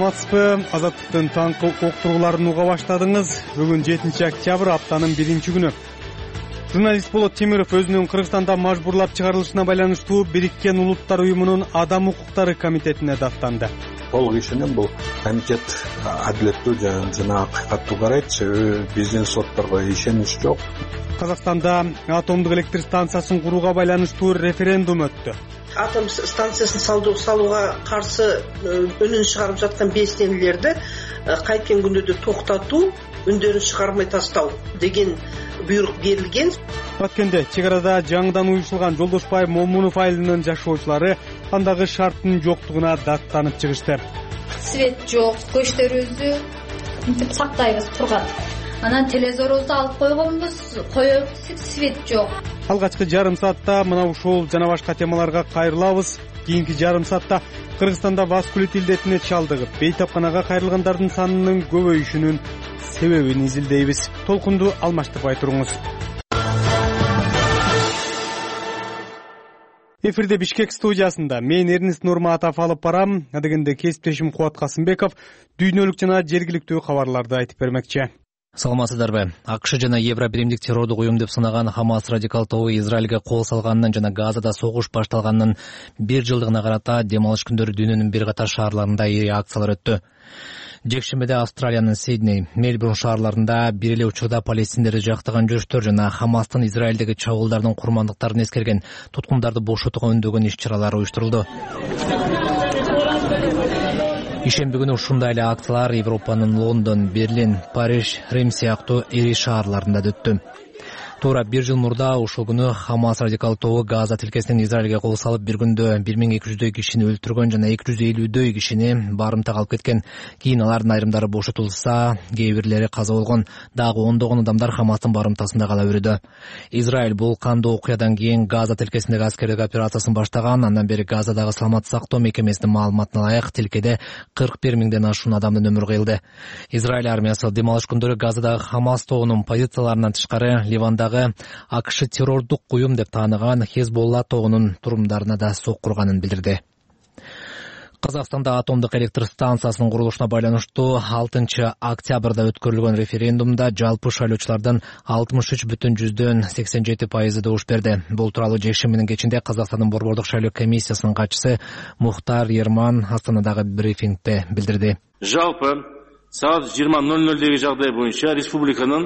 саламатсызбы? Азаттыктын таңкы уктурууларын уга баштадыңыз. Бүгүн 7 октябрь, аптанын 1-күнү. Журналист Болот Темиров өзүнүн Кыргызстанда мажбурлап чыгарылышына байланыштуу Бириккен Улуттар уюмунун Адам укуктары комитетине даттанды. Толук ишенем, бул комитет адилеттүү жана акыйкаттуу карайт, себеби биздин сотторго ишенимч жок. Казакстанда атомдук электр станциясын курууга байланыштуу референдум өттү. Атом станциясын салууга каршы үнүн чыгарып жаткан белсендилерди кайткен күндө токтотуу, үндөрүн чыгармай тастау деген буйрук берилген. Өткөндө чек арада жаңыдан уюшулган Жолдошбай Момунов айылынын жашоочулары андагы шарттын жоктугуна даттанып чыгышты. Свет жок, көчтөрүбүздү мынтип сактайбыз турган. Анан телевизорубузду алып койгонбуз, коёбуз, свет жок. Алгачкы жарым саатта мына ушул жана башка темаларга кайрылабыз. Кийинки жарым саатта Кыргызстанда васкулит илдетине чалдыгып, бейтапканага кайрылгандардын санынын көбөйүшүнүн себебин изилдейбиз. Толкунду алмаштырбай туруңуз. Эфирде Бишкек студиясында мен Эрнест Нурматов алып барам. Адегенде кесиптешим Кубат Касымбеков дүйнөлүк жана жергиликтүү кабарларды айтып бермекчи. Саламатсыздарбы. АКШ жана Евро биримдик террордук уюм деп сынаган Хамас радикал тобу Израилге кол салганынан жана Газада согуш башталганынын 1 жылдыгына карата дем алыш күндөрү дүйнөнүн бир катар шаарларында ири акциялар өттү. Жекшембиде Австралиянын Сидней, Мельбурн шаарларында бир эле учурда палестиндерди жактаган жүрүштөр жана Хамастын Израилдеги чабуулдардын курмандыктарын эскерген туткундарды бошотууга үндөгөн иш-чаралар уюштурулду. Ишемби күнү ушундай эле акциялар Европанын Лондон, Берлин, Париж, Рим сыяктуу ири шаарларында да өттү. Туура 1 жыл мурда ушул күнү Хамас радикал тобу Газа тилкесинен Израилге кол салып, бир күндө 1200дөй кишини өлтүргөн жана 250дөй кишини барымтага алып кеткен. Кийин алардын айрымдары бошотулса, кээ бирлери каза болгон, дагы ондогон адамдар Хамастын барымтасында кала берүүдө. Израиль бул кандуу окуядан кийин Газа тилкесиндеги аскердик операциясын баштаган. Андан бери Газадагы саламат сактоо мекемесинин маалыматына ылайык тилкеде 41 миңден ашуун адамдын өмүрү кыйылды. Израиль армиясы дем алыш күндөрү Газадагы Хамас тобунун позицияларынан тышкары Ливандагы АКШ террордук уюм деп тааныган Хезболла тобунун турумдарына да соккурганын билдирди. Казакстанда атомдук электр станциясынын курулушуна байланыштуу 6 октябрда өткөрүлгөн референдумда жалпы шайлоочулардын 63,87% добуш берди. Бул тууралуу жекшембинин кечинде Казакстандын борбордук шайлоо комиссиясынын катчысы Мухтар Ерман Астанадагы брифингде билдирди. Жалпы саат 20:00 жагдай боюнча республиканын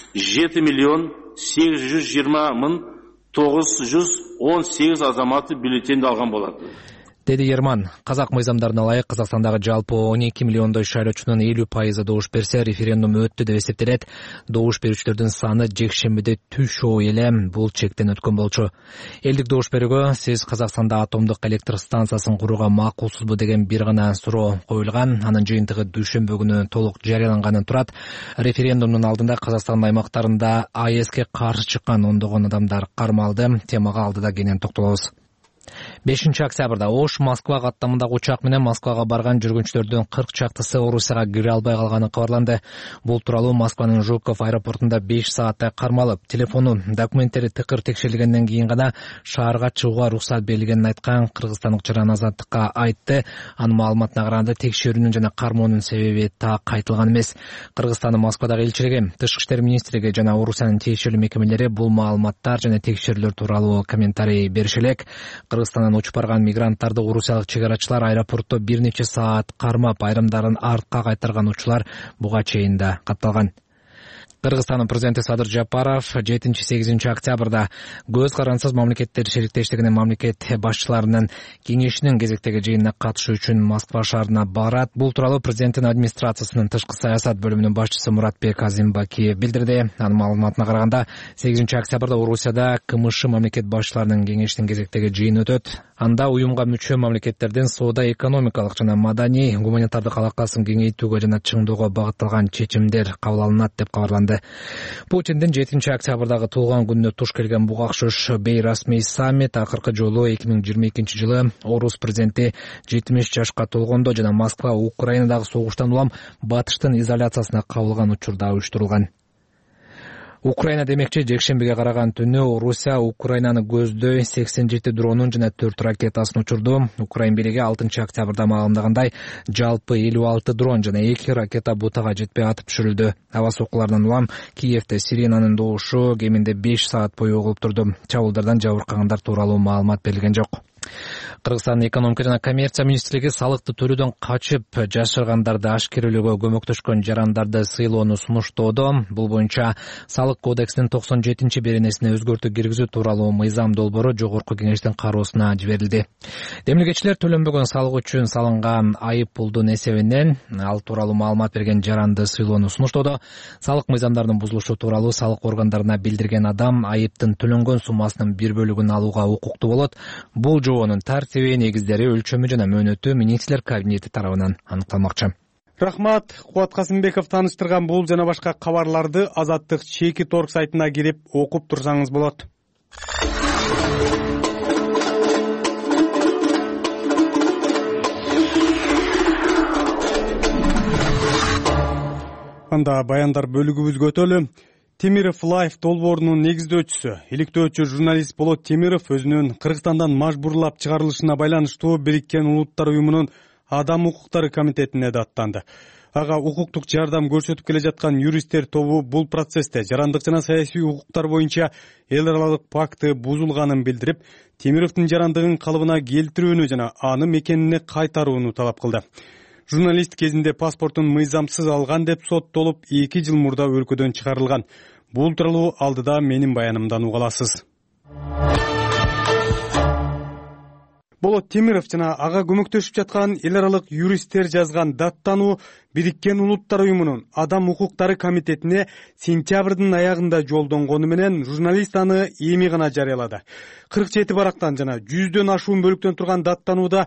7,820,918 азаматы бюллетенди алган болот. Деди Ерман. Казак мыйзамдарына ылайык Казакстандагы жалпы 12 миллиондой шайлоочунун 50% добуш берсе, референдум өттү деп эсептелет. Добуш берүүчүлөрдүн саны жекшембиде түш ой эле бул чектен өткөн болчу. Элдик добуш берүүгө сиз Казакстанда атомдук электр станциясын курууга макулсузбу деген бир гана суроо коюлган. Анын жыйынтыгы дүйшөмбү күнү толук жарыяланганын турат. Референдумдун алдында Казакстандын аймактарында АЭСке каршы чыккан ондогон адамдар кармалды. Темага алдыда кенен токтолобуз. 5 октябрда Ош Москва каттамындагы учак менен Москвага барган жүргүнчүлөрдүн 40 чактысы Орусияга кире албай калганы кабарланды. Бул тууралуу Москванын Жуков аэропортунда 5 сааттай кармалып, телефону, документтери тыкыр текшерилгенден кийин гана шаарга чыгууга уруксат берилгенин айткан кыргызстандык Жаран Азаттыкка айтты. Анын маалыматына караганда текшерүүнүн жана кармоонун себеби так айтылган эмес. Кыргызстандын Москвадагы элчилиги, Тышкы иштер министрлиги жана Орусиянын тиешелүү мекемелери бул маалыматтар жана текшерүүлөр тууралуу комментарий бериши элек. Кыргызстандан учуп барган мигранттарды орусиялык чегарачылар аэропортто бир нече саат кармап, айрымдарын артка кайтарган учурлар буга чейин да катталган. Кыргызстандын президенти Садыр Жапаров 7-8 октябрда көз карансыз мамлекеттер шериктештигинин мамлекет башчыларынын кеңешинин кезектеги жыйынына катышуу үчүн Москва шаарына барат. Бул тууралуу президенттин администрациясынын тышкы саясат бөлүмүнүн башчысы Муратбек Азимбакиев билдирди. Анын маалыматына караганда 8 октябрда Орусияда КМШ мамлекет башчыларынын кеңешинин кезектеги жыйыны өтөт. Анда уюмга мүчө мамлекеттердин соода-экономикалык жана маданий, гуманитардык алакасын кеңейтүүгө жана чыңдоого багытталган чечимдер кабыл алынат деп кабарланды. Путиндин 7 октябрдагы туулган күнүнө туш келген буга окшош бейрасмий саммит акыркы жолу 2022 жылы Орус президенти 70 жашка толгондо жана Москва Украинадагы согуштан улам батыштын изоляциясына кабылган учурда уюштурулган. Украина демекчи жекшембиге караган түнү Орусия Украинаны көздөй 87 дронун жана 4 ракетасын учурду. Украин бийлиги 6 октябрда маалымдагандай жалпы 56 дрон жана 2 ракета бутага жетпей атып түшүрүлдү. Аба соккуларынан улам Киевде сиренанын добушу кеминде 5 саат бою угулуп турду. Чабуулдардан жабыркагандар тууралуу маалымат берилген жок. Кыргызстандын экономика жана коммерция министрлиги салыкты төлөөдөн качып жашыргандарды ашкерелөөгө көмөктөшкөн жарандарды сыйлоону сунуштоодо. Бул боюнча салык кодексинин 97-беренесине өзгөртүү киргизүү тууралуу мыйзам долбоору жогорку кеңештин кароосуна жиберилди. Демилгечилер төлөнбөгөн салык үчүн салынган айып пулдун эсебинен ал тууралуу маалымат берген жаранды сыйлоону сунуштоодо. Салык мыйзамдарынын бузулушу тууралуу салык органдарына билдирген адам айыптын төлөнгөн суммасынын бир бөлүгүн алууга укуктуу болот. Бул жоонун тартиби, негиздери, өлчөмү жана мөөнөтү министрлер кабинети тарабынан аныкталмакчы. Рахмат. Кубат Касымбеков тааныштырган бул жана башка кабарларды Азаттык чеки торг сайтына кирип окуп турсаңыз болот. Анда баяндар бөлүгүбүзгө өтөлү. Темиров Лайф долбоорунун негиздөөчүсү, иликтөөчү журналист Болот Темиров өзүнүн Кыргызстандан мажбурлап чыгарылышына байланыштуу Бириккен Улуттар уюмунун Адам укуктары комитетине даттанды. Ага укуктук жардам көрсөтүп келе жаткан юристтер тобу бул процессте жарандык жана саясий укуктар боюнча эл аралык пакты бузулганын билдирип, Темировдун жарандыгын калыбына келтирүүнү жана аны мекенине кайтарууну талап кылды. Журналист кезинде паспортун мыйзамсыз алган деп соттолуп 2 жыл мурда өлкөдөн чыгарылган. Бул тууралуу алдыда менин баянымдан уга аласыз. Болот Темиров жана ага көмөктөшүп жаткан эл аралык юристтер жазган даттануу Бириккен Улуттар уюмунун Адам укуктары комитетине сентябрдын аягында жолдонгону менен журналист аны эми гана жарыялады. 47 барактан жана 100дөн ашуун бөлүктөн турган даттанууда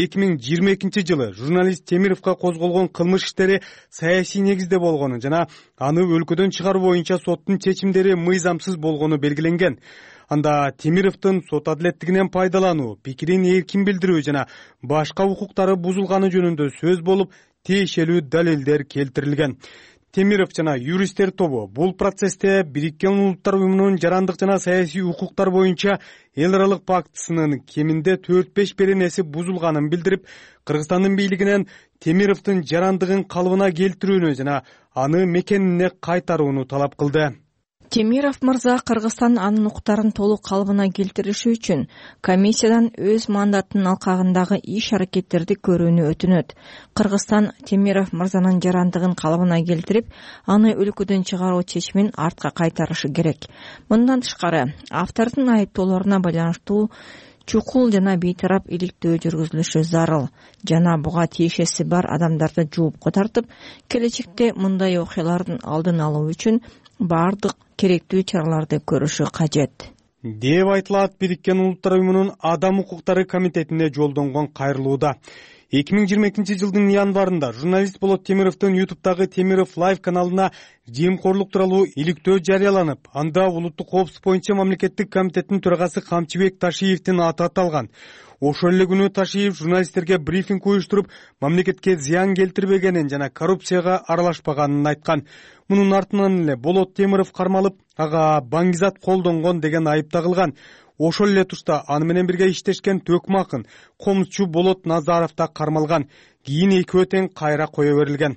2022 жылы журналист Темировго козголгон кылмыш иштери саясий негизде болгону жана аны өлкөдөн чыгаруу боюнча соттун чечимдери мыйзамсыз болгону белгиленген. Анда Темировдун сот адилеттигинен пайдалануу, пикирин эркин билдирүү жана башка укуктары бузулганы жөнүндө сөз болуп, тиешелүү далилдер келтирилген. Темиров жана юристтер тобу бул процессте Бириккен Улуттар уюмунун жарандык жана саясий укуктар боюнча эл аралык пактысынын кеминде 4-5 беренеси бузулганын билдирип, Кыргызстандын бийлигинен Темировдун жарандыгын калыбына келтирүүнү жана аны мекенине кайтарууну талап кылды. Темиров мырза Кыргызстан анын укуктарын толук калыбына келтириши үчүн комиссиядан өз мандатынын алкагындагы иш-аракеттерди көрүүнү өтүнөт. Кыргызстан Темиров мырзанын жарандыгын калыбына келтирип, аны өлкөдөн чыгаруу чечимин артка кайтарышы керек. Мындан тышкары, автордун айыптоолоруна байланыштуу чукул жана бейтарап иликтөө жүргүзүлүшү зарыл жана буга тиешеси бар адамдарды жоопко тартып, келечекте мындай окуялардын алдын алуу үчүн бардык керектүү чараларды көрүшү кажет деп айтылат Бириккен Улуттар уюмунун Адам укуктары комитетине жолдонгон кайрылууда. 2022 жылдын январында журналист Болот Темировдун YouTube'дагы Темиров Лайф каналына жемкорлук тууралуу иликтөө жарыяланып, анда улуттук коопсуздук боюнча мамлекеттик комитеттин төрагасы Камчыбек Ташиевдин аты аталган. Ошол эле күнү Ташиев журналисттерге брифинг уюштуруп, мамлекетке зыян келтирбегенин жана коррупцияга аралашпаганын айткан. Мунун артынан эле Болот Темиров кармалып, ага баңгизат колдонгон деген айып тагылган. Ошол эле тушта аны менен бирге иштешкен Төкмакын, комузчу Болот Назаров да кармалган. Кийин экөө тең кайра кое берилген.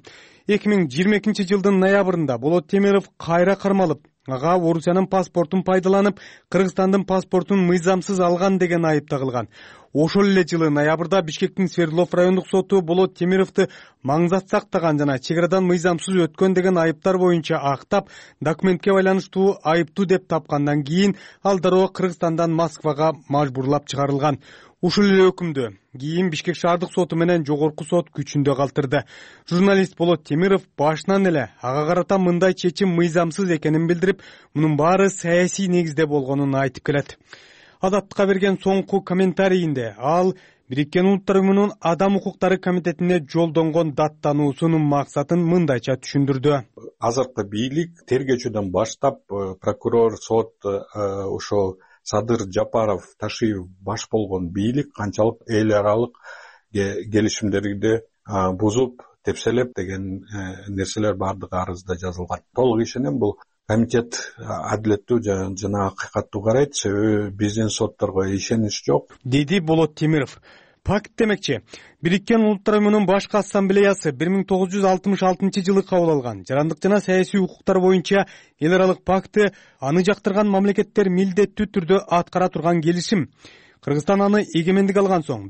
2022 жылдын ноябрында Болот Темиров кайра кармалып, ага Орусиянын паспортун пайдаланып, Кыргызстандын паспортун мыйзамсыз алган деген айып тагылган. Ошол эле жылы ноябрда Бишкектин Свердлов райондук соту Болот Темировду маңзат сактаган жана чек арадан мыйзамсыз өткөн деген айыптар боюнча актап, документке байланыштуу айыптуу деп тапкандан кийин ал дароо Кыргызстандан Москвага мажбурлап чыгарылган. Ушул эле өкүмдү кийин Бишкек шаардык соту менен жогорку сот күчүндө калтырды. Журналист Болот Темиров башынан эле ага карата мындай чечим мыйзамсыз экенин билдирип, мунун баары саясий негизде болгонун айтып келет. Азаттыкка берген соңку комментарийинде ал Бириккен Улуттар уюмунун Адам укуктары комитетине жолдонгон даттануусунун максатын мындайча түшүндүрдү. Азыркы бийлик тергөөчүдөн баштап прокурор, сот, ошол Садыр Жапаров, Ташиев баш болгон бийлик канчалык эл аралык келишимдерди бузуп, тепселеп деген нерселер бардыгы арызда жазылган. Толук ишенем, бул комитет адилеттүү жана акыйкаттуу карайт, себеби биздин сотторго ишенич жок, деди Болот Темиров. Пакт демекчи, Бириккен Улуттар Уюмунун башкы ассамблеясы 1966 жылы кабыл алган жарандык жана саясий укуктар боюнча эл аралык пакты аны жактырган мамлекеттер милдеттүү түрдө аткара турган келишим. Кыргызстан аны эгемендик алган соң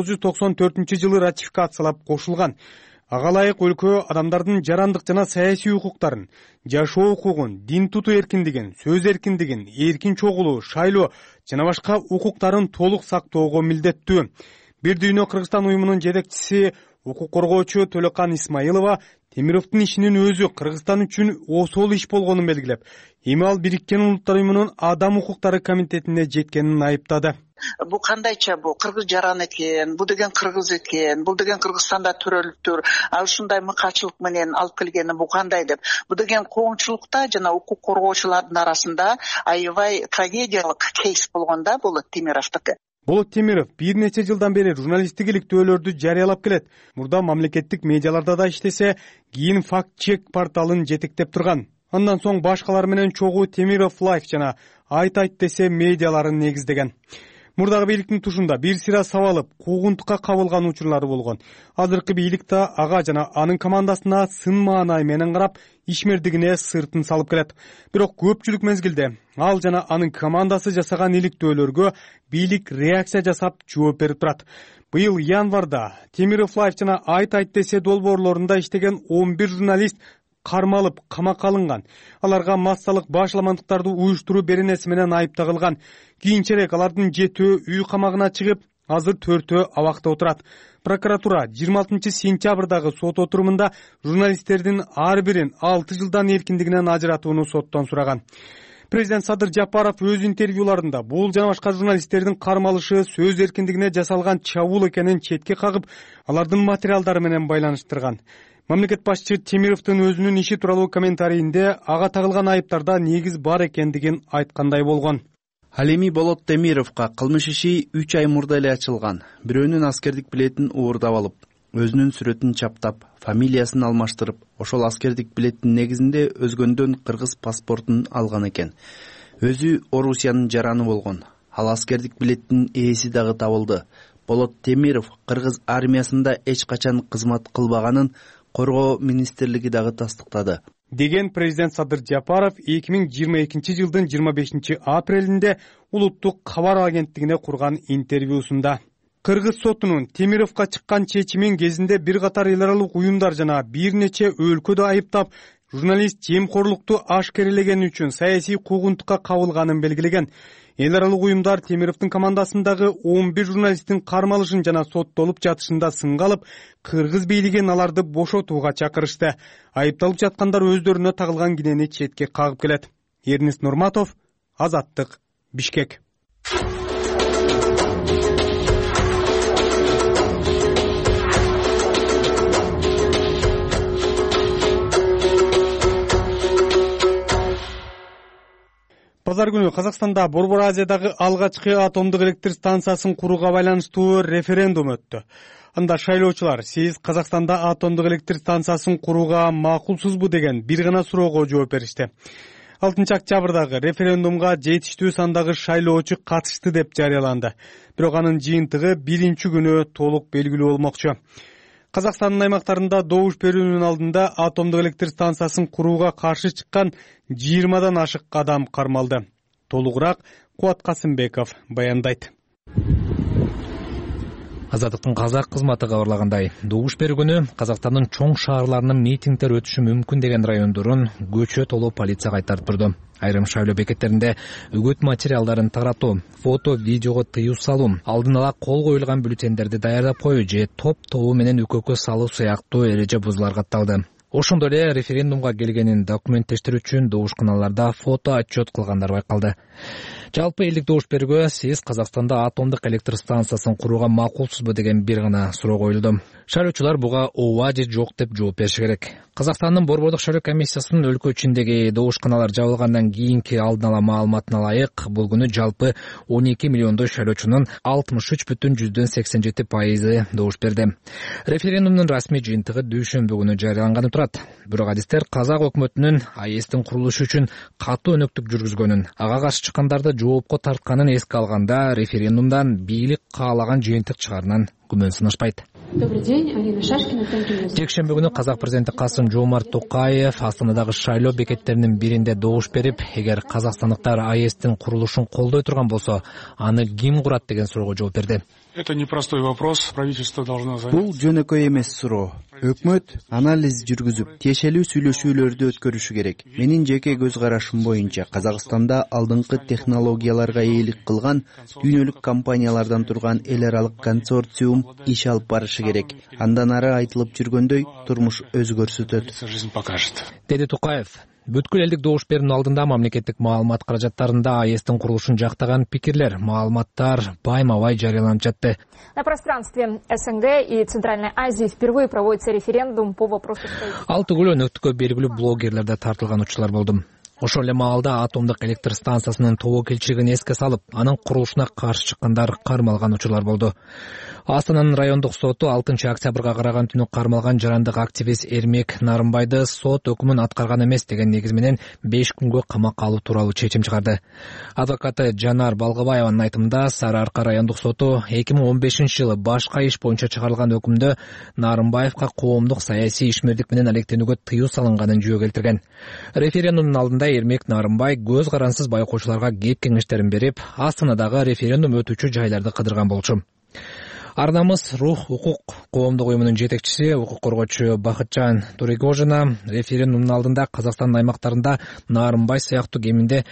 1994 жылы ратификациялап кошулган. Ага ылайык өлкө адамдардын жарандык жана саясий укуктарын, жашоо укугун, дин тутуу эркиндигин, сөз эркиндигин, эркин чогулуу, шайлоо жана башка укуктарын толук сактоого милдеттүү. Бир дүйнө Кыргызстан уюмунун жетекчиси, укук коргоочу Төлөкан Исмаилова Темировдун ишинин өзү Кыргызстан үчүн осол иш болгонун белгилеп, эми ал Бириккен Улуттар Уюмунун Адам укуктары комитетине жеткенин айыптады. Бул кандайча, бул кыргыз жаран экен, бул деген кыргыз экен, бул деген Кыргызстанда төрөлүптүр, ал ушундай мыкачылык менен алып келгени бул кандай деп. Бул деген коомчулукта жана укук коргоочулардын арасында аябай трагедиялык кейс болгонда бул Темировдуку. Болот Темиров бир нече жылдан бери журналисттик иликтөөлөрдү жарыялап келет. Мурда мамлекеттик медиаларда да иштесе, кийин факт-чек порталын жетектеп турган. Андан соң башкалар менен чогуу Темиров Лайф жана Айт десе медиаларын негиздеген. Мурдагы бийликтин тушунда бир сыйра сабалып, куугунтукка кабылган учурлары болгон. Азыркы бийлик да ага жана анын командасына сын маанай менен карап, ишмердигине сыртын салып келет. Бирок көпчүлүк мезгилде ал жана анын командасы жасаган иликтөөлөргө бийлик реакция жасап жооп берип турат. Быйыл январда Темиров Лайф жана Айт десе долбоорлорунда иштеген 11 журналист кармалып, камакка алынган. Аларга массалык башаламандыктарды уюштуруу беренеси менен айып тагылган. Кийинчерээк алардын 7-өө үй камагына чыгып, азыр 4-өө абакта отурат. Прокуратура 26 сентябрдагы сот отурумунда журналисттердин ар бирин 6 жылдан эркиндигинен ажыратууну соттон сураган. Президент Садыр Жапаров өз интервьюларында бул жана башка журналисттердин кармалышы сөз эркиндигине жасалган чабуул экенин четке кагып, алардын материалдары менен байланыштырган. Мамлекет башчы Темировдун өзүнүн иши тууралуу комментарийинде ага тагылган айыптарда негиз бар экендигин айткандай болгон. Ал эми Болот Темировго кылмыш иши 3 ай мурда эле ачылган. Бирөөнүн аскердик билетин уурдап алып, өзүнүн сүрөтүн чаптап, фамилиясын алмаштырып, ошол аскердик билеттин негизинде өзгөндөн кыргыз паспортун алган экен. Өзү Орусиянын жараны болгон. Ал аскердик билеттин ээси дагы табылды. Болот Темиров кыргыз армиясында эч качан кызмат кылбаганын Коргоо министрлиги дагы тастыктады. Деген президент Садыр Жапаров 2022 жылдын 25 апрелинде улуттук кабар агенттигине курган интервьюсунда. Кыргыз сотунун Темировго чыккан чечимин кезинде бир катар эл аралык уюмдар жана бир нече өлкөдө айыптап, журналист жемкорлукту ашкерелегени үчүн саясий куугунтукка кабылганын белгилеген. Эл аралык уюмдар Темировдун командасындагы 11 журналисттин кармалышын жана соттолуп жатышында сынга алып, кыргыз бийлигин аларды бошотууга чакырышты. Айыпталып жаткандар өздөрүнө тагылган кинени четке кагып келет. Эрнест Нурматов, Азаттык, Бишкек. Пазар күнү Казакстанда Борбор Азиядагы алгачкы атомдук электр станциясын курууга байланыштуу референдум өттү. Анда шайлоочулар сиз Казакстанда атомдук электр станциясын курууга макулсузбу деген бир гана суроого жооп беришти. 6 октябрдагы референдумга жетиштүү сандагы шайлоочу катышты деп жарыяланды. Бирок анын жыйынтыгы биринчи күнү толук белгилүү болмокчу. Казакстандын аймактарында добуш берүүнүн алдында атомдук электр станциясын курууга каршы чыккан 20дан ашык адам кармалды. Толугураак Кубат Касымбеков баяндайт. Азаттыктын казак кызматы кабарлагандай, добуш берүү күнү Казакстандын чоң шаарларынын митингдер өтүшү мүмкүн деген райондорун көчө толуу полиция кайтарып турду. Айрым шайлоо бекеттеринде үгүт материалдарын таратуу, фото, видеого тыюу салуу, алдын ала кол коюлган бюллетендерди даярдап коюу же топ тобу менен үкөккө салуу сыяктуу эреже бузуулар катталды. Ошондой эле референдумга келгенин документтештирүү үчүн добушканаларда фото отчет кылгандар байкалды. Жалпы элдик добуш берүүгө сиз Казакстанда атомдук электр станциясын курууга макулсузбу деген бир гана суроо коюлду. Шайлоочулар буга ооба же жок деп жооп бериши керек. Казакстандын Борбордук шайлоо комиссиясынын өлкө ичиндеги добушканалар жабылгандан кийинки алдын ала маалыматына ылайык бул күнү жалпы 12 миллиондой шайлоочунун 63,87% добуш берди. Референдумдун расмий жыйынтыгы дүйшөмбү күнү жарыяланганы турат. Бирок адистер казак өкмөтүнүн АЭСтин курулушу үчүн катуу өнөктүк жүргүзгөнүн, ага каршы чыккандарды жоопко тартканын эске алганда референдумдан бийлик каалаган жыйынтык чыгарынан күмөн сынашпайт. Добрый день, Алина Шашкина, Центр Ньюс. Жекшембү күнү Казак президенти Касым-Жомарт Токаев Астанадагы шайлоо бекеттеринин биринде добуш берип, эгер казакстандыктар АЭСтин курулушун колдой турган болсо, аны ким курат деген суроого жооп берди. Это непростой вопрос. Правительство должно занять. Бул жөнөкөй эмес суроо. Өкмөт анализ жүргүзүп, тиешелүү сүйлөшүүлөрдү өткөрүшү керек. Менин жеке көз карашым боюнча Казакстанда алдыңкы технологияларга ээлик кылган дүйнөлүк компаниялардан турган эл аралык консорциум иш алып барышы керек. Андан ары айтылып жүргөндөй турмуш өзгөрсөтөт. Жизнь покажет. Деди Токаев. Бүткүл элдик добуш берүүнүн алдында мамлекеттик маалымат каражаттарында АЭСтин курулушун жактаган пикирлер, маалыматтар байма-бай жарыяланып жатты. На пространстве СНГ и Центральной Азии впервые проводится референдум по вопросу строительства. Ал түгүл өнөктүккө белгилүү блогерлер да тартылган учурлар болду. Ошол эле маалда атомдук электр станциясынын тобокелчилигин эске салып, анын курулушуна каршы чыккандар кармалган учурлар болду. Астананын райондук соту 6 октябрга караган түнү кармалган жарандык активист Эрмек Нарымбайды сот өкүмүн аткарган эмес деген негиз менен 5 күнгө камакка алуу тууралуу чечим чыгарды. Адвокаты Жанар Балгыбаеванын айтымында Сары Арка райондук соту 2015-жылы башка иш боюнча чыгарылган өкүмдө Нарымбаевка коомдук саясий ишмердик менен алектенүүгө тыюу салынганын жөө келтирген. Референдумдун алдында Эрмек Нарымбай көз карансыз байкоочуларга кеп кеңештерин берип, Астанадагы референдум өтүүчү жайларды кыдырган болчу. Арнамыз Рух укук коомдук уюмунун жетекчиси, укук коргоочу Бакытжан Турегожина референдумдун алдында Казакстандын аймактарында Нарымбай сыяктуу кеминде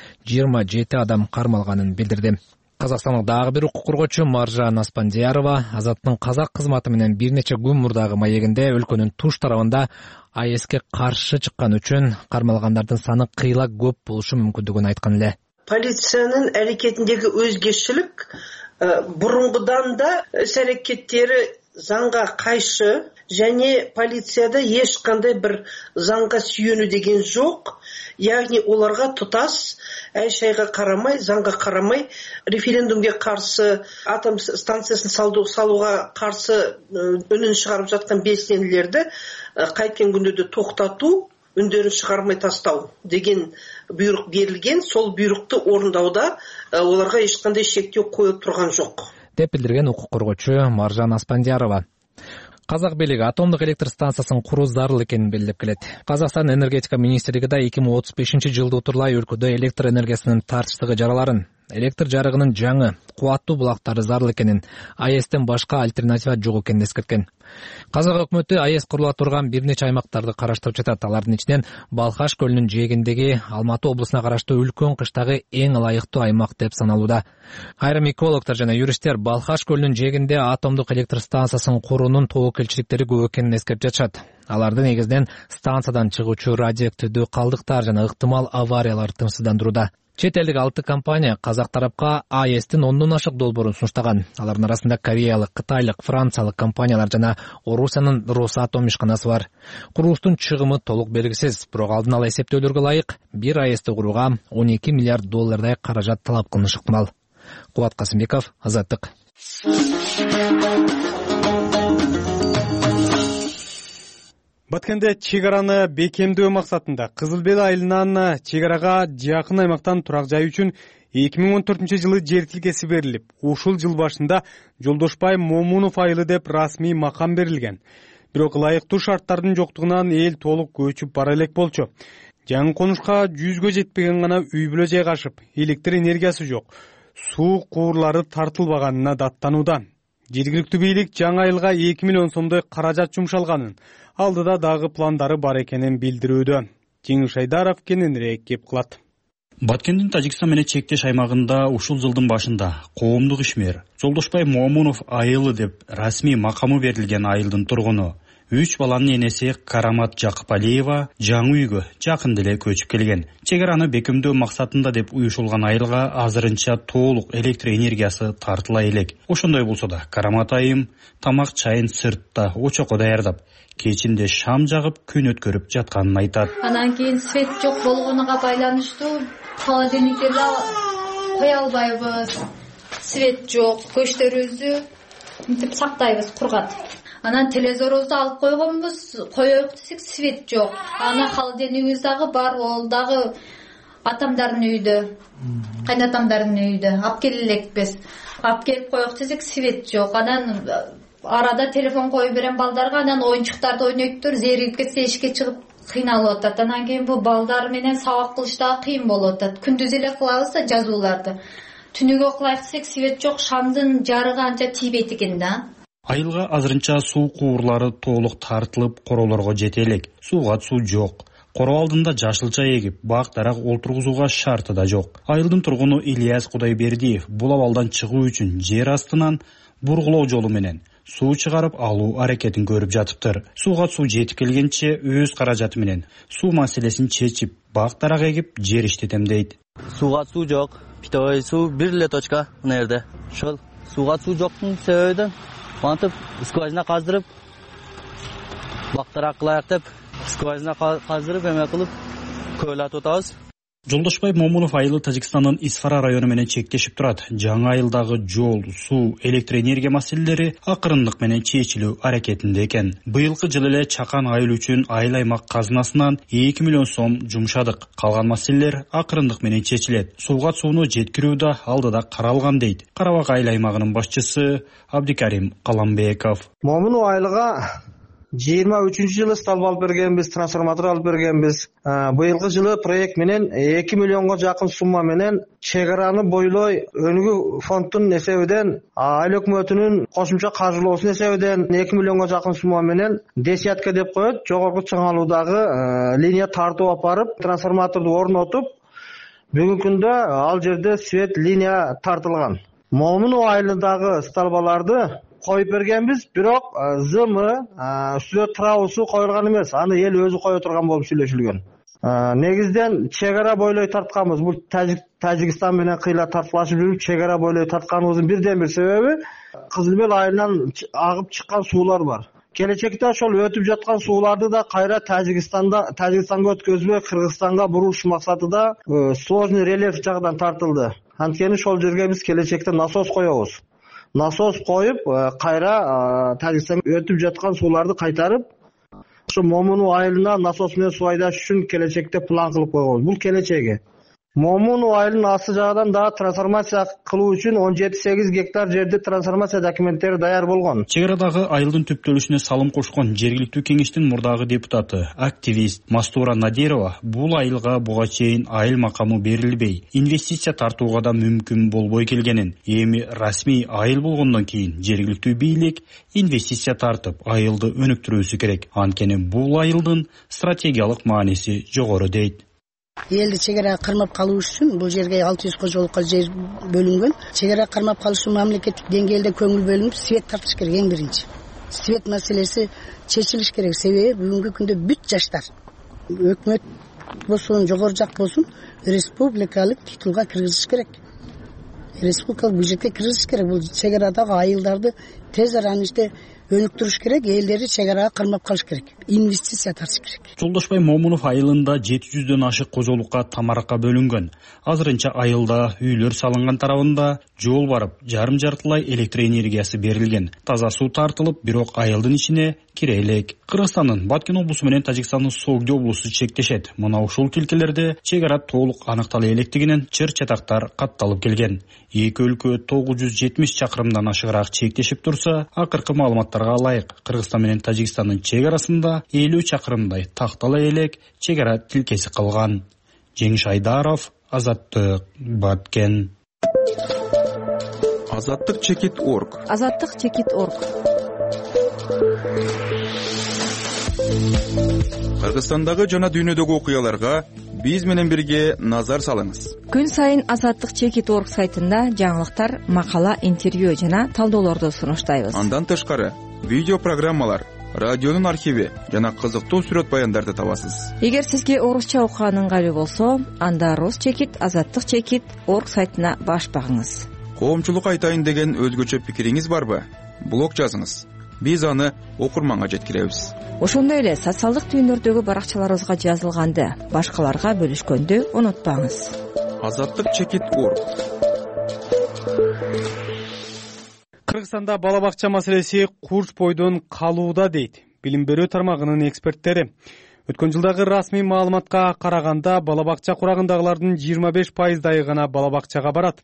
27 адам кармалганын билдирди. Казакстандык дагы бир укук коргоочу Маржан Аспандиярова Азаттын казак кызматы менен бир нече күн мурдагы маегинде өлкөнүн туш тарабында АЭСке каршы чыккан үчүн кармалгандардын саны кыйла көп болушу мүмкүндүгүн айткан эле. Полициянын аракетиндеги өзгөчөлүк бурункудан да іс-әрекеттері заңға қайшы және полицияда ешқандай бір заңға сүйену деген жоқ. Яғни оларға тұтас әй-шайға қарамай, заңға қарамай референдумге қарсы, атом станциясын салуға қарсы үнін шығарып жатқан белсенділерді қайткен күнде де тоқтату, үндерін шығармай тастау деген бұйрық берілген. Сол бұйрықты орындауда оларға ешқандай шектеу қойылып тұрған жоқ деп билдирген укук коргоочу Маржан Аспандиярова. Казак бийлиги атомдук электр станциясын куруу зарыл экенин белгилеп келет. Казакстан энергетика министрлиги да 2035-жылды утурлай өлкөдө электр энергиясынын тартыштыгы жараларын, электр жарыгынын жаңы, кубаттуу булактары зарыл экенин, АЭСтен башка альтернатива жок экенин эскерткен. Казак өкмөтү АЭС курула турган бир нече аймактарды караштырып жатат. Алардын ичинен Балхаш көлүнүн жээгиндеги Алматы облусуна караштуу үлкөн кыштагы эң ылайыктуу аймак деп саналууда. Айрым экологтор жана юристтер Балхаш көлүнүн жээгинде атомдук электр станциясын куруунун тобокелчиликтери көп экенин эскертип жатышат. Аларды негизинен станциядан чыгуучу радиоактивдүү калдыктар жана ыктымал авариялар тынчсыздандырууда. Чет элдик 6 компания казак тарапка АЭСтин 10дон ашык долбоорун сунуштаган. Алардын арасында кореялык, кытайлык, франциялык компаниялар жана Орусиянын Росатом ишканасы бар. Курулуштун чыгымы толук белгисиз, бирок алдын ала эсептөөлөргө ылайык бир АЭСти курууга 12 миллиард доллардай каражат талап кылынышы ыктымал. Кубат Касымбеков, Азаттык. Баткенде чек араны бекемдөө максатында Кызыл Бел айылынан чек арага жакын аймактан турак жай үчүн 2014-жылы жер тилкеси берилип, ушул жыл башында Жолдошбай Момунов айылы деп расмий макам берилген. Бирок ылайыктуу шарттардын жоктугунан эл толук көчүп бара элек болчу. Жаңы конушка 100гө жетпеген гана үй бүлө жайгашып, электр энергиясы жок, суу куурлары тартылбаганына даттанууда. Жергиликтүү бийлик жаңы айылга 2 миллион сомдой каражат жумшалганын, алдыда дагы пландары бар экенин билдирүүдө. Жеңиш Айдаров кененирээк кеп кылат. Баткендин Тажикстан менен чектеш аймагында ушул жылдын башында коомдук ишмер Жолдошбай Момунов айылы деп расмий макамы берилген айылдын тургуну 3 баланын энеси Карамат Жакыпалиева жаңы үйгө жакында эле көчүп келген. Чек араны бекемдөө максатында деп уюшулган айылга азырынча толук электр энергиясы тартыла элек. Ошондой болсо да Карамат айым тамак чайын сыртта очокко даярдап, кечинде шам жагып күн өткөрүп жатканын айтат. Анан кийин свет жок болгонуга байланыштуу холодильниктерди кое албайбыз. Свет жок, көчтөрүбүздү мынтип сактайбыз кургат. Анан телевизорубузду алып койгонбуз, коёюк десек свет жок. Анан холодильнигибиз дагы бар, ол дагы атамдардын үйдө, кайнатамдардын үйдө. Алып келе элекпиз. Алып келип коёюк десек свет жок. Анан арада телефон коюп берем балдарга, анан оюнчуктарды ойнойтур, зеригип кетсе эшикке чыгып кыйналып атат. Анан кийин бул балдар менен сабак кылышта кыйын болуп атат. Күндүз эле кылабыз да жазууларды. Түнүгө кылайык десек свет жок, шамдын жарыгы анча тийбейт экен да. Айылга азырынча суу куурлары толук тартылып, королорго жете элек. Сууга суу жок. Короо алдында жашылча эгип, бак дарак олтургузууга шарты да жок. Айылдын тургуну Ильяс Кудайбердиев бул абалдан чыгуу үчүн жер астынан бургулоо жолу менен суу чыгарып алуу аракетин көрүп жатыптыр. Сууга суу жетип келгенче өз каражаты менен суу маселесин чечип, бак дарак эгип, жер иштетем дейт. Сууга суу жок. Питой суу бир эле точка мына жерде. Ошол сууга суу жоктун себебинен антып скважина каздырып, бак дарак кылайык деп скважина каздырып эме кылып көөлатып атабыз. Жолдошбай Момунов айылы Тажикстандын Исфара району менен чектешип турат. Жаңы айылдагы жол, суу, электр энергия маселелери акырындык менен чечилүү аракетинде экен. Быйылкы жылы эле чакан айыл үчүн айыл аймак казынасынан 2 миллион сом жумшадык. Калган маселелер акырындык менен чечилет. Сууга сууну жеткирүү да алдыда каралган дейт Карабак айыл аймагынын башчысы Абдикарим Каламбеков. Момунов айылга 23-жылы сталб алып бергенбиз, трансформатор алып бергенбиз. Быйылкы жылы проект менен 2 миллионго жакын сумма менен чек араны бойлой өнүгүү фондунун эсебинен, айыл өкмөтүнүн кошумча каржылоосунун эсебинен 2 миллионго жакын сумма менен десятка деп коет, жогорку чыңалуудагы линия тартып алып барып, трансформаторду орнотуп, бүгүнкү күндө ал жерде свет линия тартылган. Момунов айылындагы сталбаларды коюп бергенбиз, бирок зымы үстүнө траусу коюлган эмес, аны эл өзү кое турган болуп сүйлөшүлгөн. Негизден чек ара бойлой тартканбыз. Бул Тажикстан менен кыйла тартылашып жүрүп, чек ара бойлой тартканыбыздын бирден бир себеби Кызылбел айылынан агып чыккан суулар бар. Келечекте ошол өтүп жаткан сууларды да кайра Тажикстанга өткөзбөй, Кыргызстанга буруш максатында сложный рельеф жагынан тартылды. Анткени ошол жерге биз келечекте насос коебуз. Насос коюп, кайра Тажикстанга өтүп жаткан сууларды кайтарып, ошо Момунов айылына насос менен суу айдаш үчүн келечекте план кылып койгонбуз. Бул келечеги. Момунов айылынын асты жагынан дагы трансформация кылуу үчүн 17-8 гектар жерде трансформация документтери даяр болгон. Чек арадагы айылдын түптөлүшүнө салым кошкон жергиликтүү кеңештин мурдагы депутаты, активист Мастура Надирова бул айылга буга чейин айыл макамы берилбей, инвестиция тартууга да мүмкүн болбой келгенин, эми расмий айыл болгондон кийин жергиликтүү бийлик инвестиция тартып, айылды өнүктүрүүсү керек. Анткени бул айылдын стратегиялык мааниси жогору дейт. Элди чек ара кармап калуу үчүн бул жерге 600 кожолукка жер бөлүнгөн. Чек ара кармап калыш үчүн мамлекеттик деңгээлде көңүл бөлүнүп, свет тартыш керек эң биринчи. Свет маселеси чечилиш керек. Себеби бүгүнкү күндө бүт жаштар өкмөт болсун, жогору жак болсун, республикалык титулга киргизиш керек. Республикалык бюджетке киргизиш керек. Бул чек арадагы айылдарды тез арада өнүктүрүш керек, элдерди чек арага кармап калыш керек. Инвестиция тартыш керек. Жолдошбай Момунов айылында 700дөн ашык кожолукка тамаракка бөлүнгөн. Азырынча айылда үйлөр салынган тарабында жол барып, жарым-жартылай электр энергиясы берилген. Таза суу тартылып, бирок айылдын ичине кире элек. Кыргызстандын Баткен облусу менен Тажикстандын Согди облусу чектешет. Мына ушул тилкелерде чек ара толук аныктала электигинен чыр-чатактар катталып келген. Эки өлкө 970 чакырымдан ашыгыраак чектешип турса, акыркы маалыматтарга ылайык Кыргызстан менен Тажикстандын чек арасында 50 чакырымдай тактала элек чек ара тилкеси калган. Жеңиш Айдаров, Азаттык, Баткен. Азаттык чекит.орг. Азаттык чекит.орг. Кыргызстандагы жана дүйнөдөгү окуяларга биз менен бирге назар салыңыз. Күн сайын Азаттык чекит.орг сайтында жаңылыктар, макала, интервью жана талдоолорду сунуштайбыз. Андан тышкары видео программалар, радионун архиви жана кызыктуу сүрөт баяндарды табасыз. Эгер сизге орусча окуган ыңгайлуу болсо, анда Рус чекит, Азаттык чекит орг сайтына баш багыңыз. Коомчулук айтайын деген өзгөчө пикириңиз барбы? Блог жазыңыз. Биз аны окурманга жеткиребиз. Ошондой эле социалдык түйүндөрдөгү баракчаларыбызга жазылганды башкаларга бөлүшкөндү унутпаңыз. Азаттык чекит орг. Кыргызстанда бала бакча маселеси курч бойдон калууда дейт билим берүү тармагынын эксперттери. Өткөн жылдагы расмий маалыматка караганда бала бакча курагындагылардын 25% гана бала бакчага барат.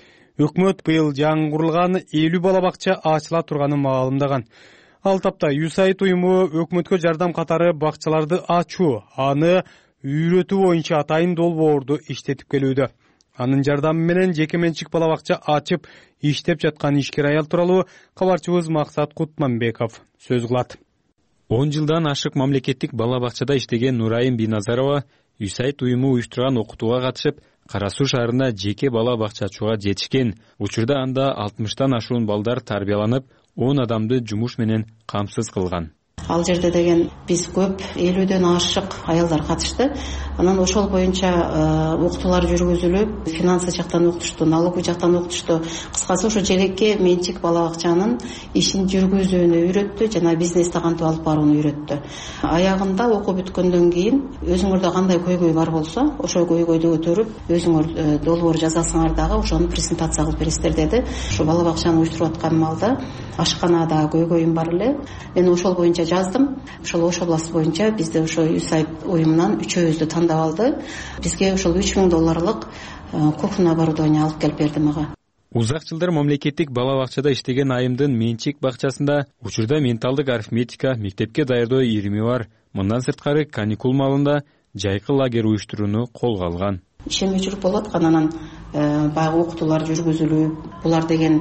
Өкмөт быйыл жаңы курулган 50 бала бакча ачыла турганын маалымдаган. Ал тапта USAID уюму өкмөткө жардам катары бакчаларды ачуу, аны үйрөтүү боюнча атайын долбоорду иштетип келүүдө. Анын жардамы менен жеке менчик бала бакча ачып иштеп жаткан ишкер аял тууралуу кабарчыбыз Максат Кутманбеков сөз кылат. 10 жылдан ашык мамлекеттик бала бакчада иштеген Нурайым Биназарова USAID уюму уюштурган окутууга катышып, Кара Суу шаарына жеке бала бакча ачууга жетишкен. Учурда анда 60тан ашуун балдар тарбияланып, 10 адамды жумуш менен камсыз кылган. Ал жерде деген биз көп 50дөн ашык аялдар катышты. Анан ошол боюнча окутуулар жүргүзүлүп, финансы жактан окутушту, налоговый жактан окутушту. Кыскасы ошо жеке менчик бала бакчанын ишин жүргүзүүнү үйрөттү жана бизнести кантип алып барууну үйрөттү. Аягында окуп бүткөндөн кийин өзүңөрдө кандай көйгөй бар болсо, ошол көйгөйдү көтөрүп, өзүңөр долбоор жазасыңар дагы ошону презентация кылып бересиздер деди. Ошо бала бакчаны уюштуруп аткан малда ашканада көйгөйүм бар эле. Мен ошол боюнча жаздым. Ошол область боюнча бизде ошо USAID уюмунан үчөөбүздү тандап алды. Бизге ошол $3000 кухня оборудование алып келип берди мага. Узак жылдар мамлекеттик бала бакчада иштеген айымдын менчик бакчасында учурда менталдык арифметика, мектепке даярдоо ирими бар. Мындан сырткары каникул маалында жайкы лагерь уюштурууну колго алган. Ишенмечүлүк болуп аткан, анан баягы окутуулар жүргүзүлүп, булар деген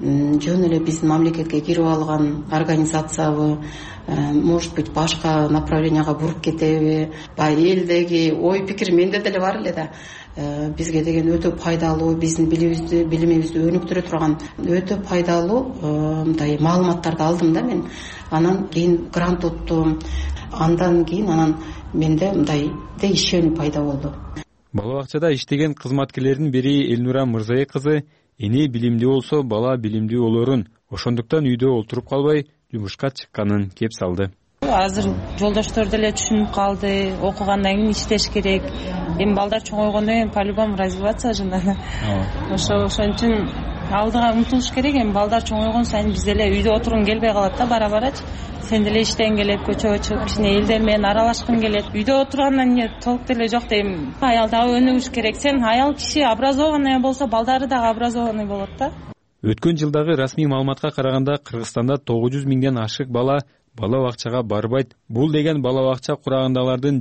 жөн эле биздин мамлекетке кирип алган организациябы, может быть башка направленияга буруп кетеби, элдеги ой пикир менде деле бар эле да. Бизге деген өтө пайдалуу, биздин билимибизди өнүктүрө турган өтө пайдалуу мындай маалыматтарды алдым да мен. Анан кийин грант уттум. Андан кийин менде мындай ишенүү пайда болду. Бала бакчада иштеген кызматкерлердин бири Элнура Мырзай кызы эне билимдүү болсо бала билимдүү болорун, ошондуктан үйдө олтуруп калбай жумушка чыкканын кеп салды. Азыр жолдоштор деле түшүнүп калды, окугандан кийин иштеш керек. Эми балдар чоңойгондон кийин по-любому развиваться жана. Ошон үчүн алдыга умтулуш керек. Эми балдар чоңойгон сайын биз деле үйдө отургун келбей калат да бара-барачы. Сен деле иштен келип, көчөгө чыгып, кичине элдер менен аралашкың келет. Үйдө отургандан толук деле жок дейм. Аял дагы өнүгүш керек. Сен аял киши образованный болсо, балдары дагы образованный болот да. Өткөн жылдагы расмий маалыматка караганда Кыргызстанда 900 миңден ашык бала бакчага барбайт. Бул деген бала бакча курагындагылардын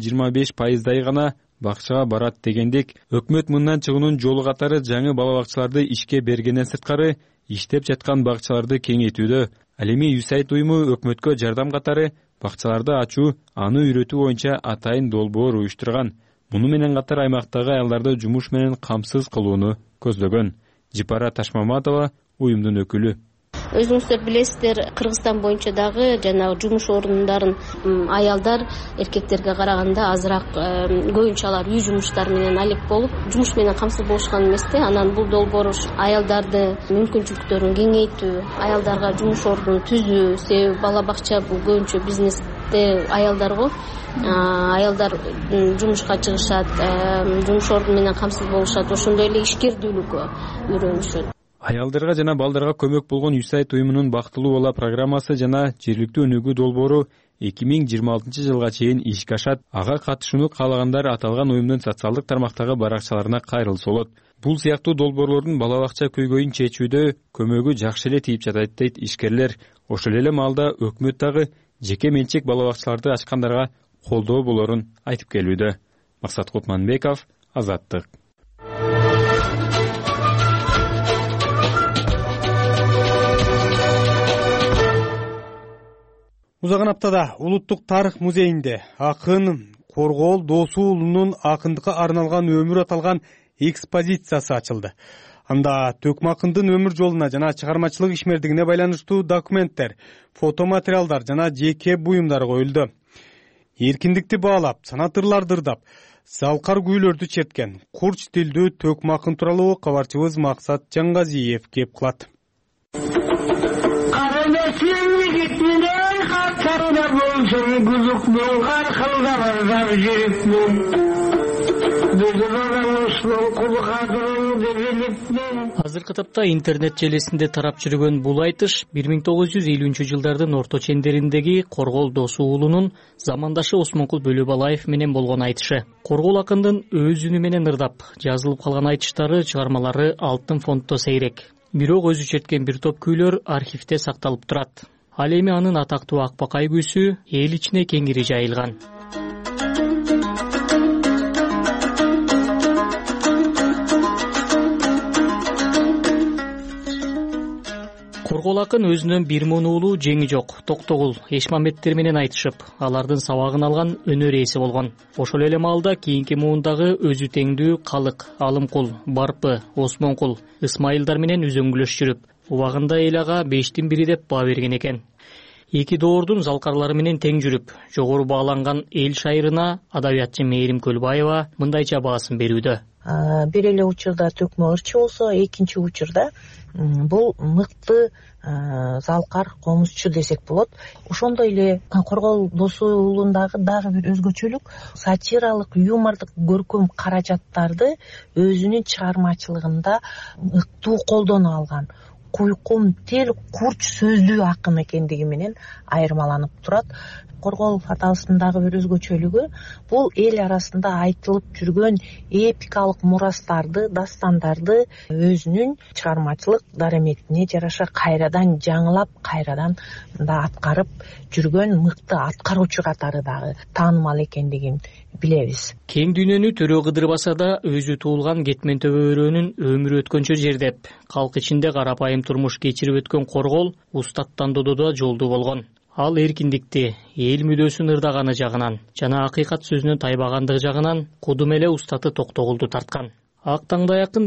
25% гана бакчага барат дегендик. Өкмөт мындан чыгуунун жолу катары жаңы бала бакчаларды ишке бергенден сырткары иштеп жаткан бакчаларды кеңейтүүдө. Ал эми USAID уюму өкмөткө жардам катары бакчаларды ачуу, аны үйрөтүү боюнча атайын долбоор уюштурган. Муну менен катар аймактагы аялдарды жумуш менен камсыз кылууну көздөгөн. Жипара Ташмаматова уюмдун өкүлү. Өзүңүздөр билесиздер, Кыргызстан боюнча дагы жанагы жумуш орундарын аялдар эркектерге караганда азыраак көбүнчө алар үй жумуштары менен алек болуп, жумуш менен камсыз болушкан эмес да. Анан бул долбоор аялдарды мүмкүнчүлүктөрүн кеңейтүү, аялдарга жумуш ордун түзүү, себеби бала бакча бул көбүнчө бизнесте аялдарго. Аялдар жумушка чыгышат, жумуш орду менен камсыз болушат, ошондой эле ишкердүүлүккө үйрөнүшөт. Аялдарга жана балдарга көмөк болгон USAID уюмунун бактылуу бала программасы жана жергиликтүү өнүгүү долбоору 2026 жылга чейин ишке ашат. Ага катышууну каалагандар аталган уюмдун социалдык тармактагы баракчаларына кайрылса болот. Бул сыяктуу долбоорлордун бала бакча көйгөйүн чечүүдө көмөгү жакшы эле тийип жатат дейт ишкерлер. Ошол эле маалда өкмөт дагы жеке менчик бала бакчаларды ачкандарга колдоо болорун айтып келүүдө. Максат Кутманбеков, Азаттык. Узаган аптада Улуттук тарых музейинде акын Коргоол Доосу уулунун акындыкка арналган өмүр аталган экспозициясы ачылды. Анда Төкмакындын өмүр жолуна жана чыгармачылык ишмердигине байланыштуу документтер, фотоматериалдар жана жеке буюмдар коюлду. Эркиндикти баалап, санатырларды ырдап, залкар күүлөрдү черткен курч тилдүү Төкмакын тууралуу кабарчыбыз Максат Жаңгазиев кеп кылат. Азыркы тапта интернет желесинде тарап жүргөн бул айтыш 1950-жылдардын орто чендериндеги Коргол Досу уулунун замандашы Осмонкул Бөлөбалаев менен болгон айтышы. Коргол акындын өз үнү менен ырдап жазылып калган айтыштары, чыгармалары алтын фонддо сейрек. Бирок өзү черткен бир топ күйлөр архивде сакталып турат. Ал эми анын атактуу Акбакай күүсү эл ичине кеңири жайылган. Коргол акын өзүнөн бир муун уулу жеңи жок, Токтогул, Эшмаметтер менен айтышып, алардын сабагын алган өнөр ээси болгон. Ошол эле маалда кийинки муундагы өзү теңдүү Калык, Алымкул, Барпы, Осмонкул, Ысмайылдар менен үзөңгүлөш жүрүп, убагында эл ага 5тин бири деп баа берген экен. Эки доордун залкарлары менен тең жүрүп, жогору бааланган эл шайырына адабиятчы Мээрим Көлбаева мындайча баасын берүүдө. Бир эле учурда төкмө ырчы болсо, экинчи учурда бул мыкты залкар комузчу десек болот. Ошондой эле Коргол Досу уулундагы дагы бир өзгөчөлүк сатиралык, юмордук көркөм каражаттарды өзүнүн чыгармачылыгында ыктуу колдоно алган. Куйкум тел, курч сөздүү акын экендиги менен айырмаланып турат. Коргол атабыздагы бир өзгөчөлүгү бул эл арасында айтылып жүргөн эпикалык мурастарды, дастандарды өзүнүн чыгармачылык дараметине жараша кайрадан жаңылап, кайрадан да аткарып жүргөн мыкты аткаруучу катары дагы таанымал экендигин билебиз. Кең дүйнөнү төрө кыдырбаса да өзү туулган кетмен төбө өрөөнүн өмүрү өткөнчө жердеп, калк ичинде карапайым турмуш кечирип өткөн Коргол устаттан дододо жолдуу болгон. Ал эркиндикти, эл мүдөөсүн ырдаганы жагынан жана акыйкат сөзүнөн тайбагандыгы жагынан кудум эле устаты Токтогулду тарткан. Ак таңдай акын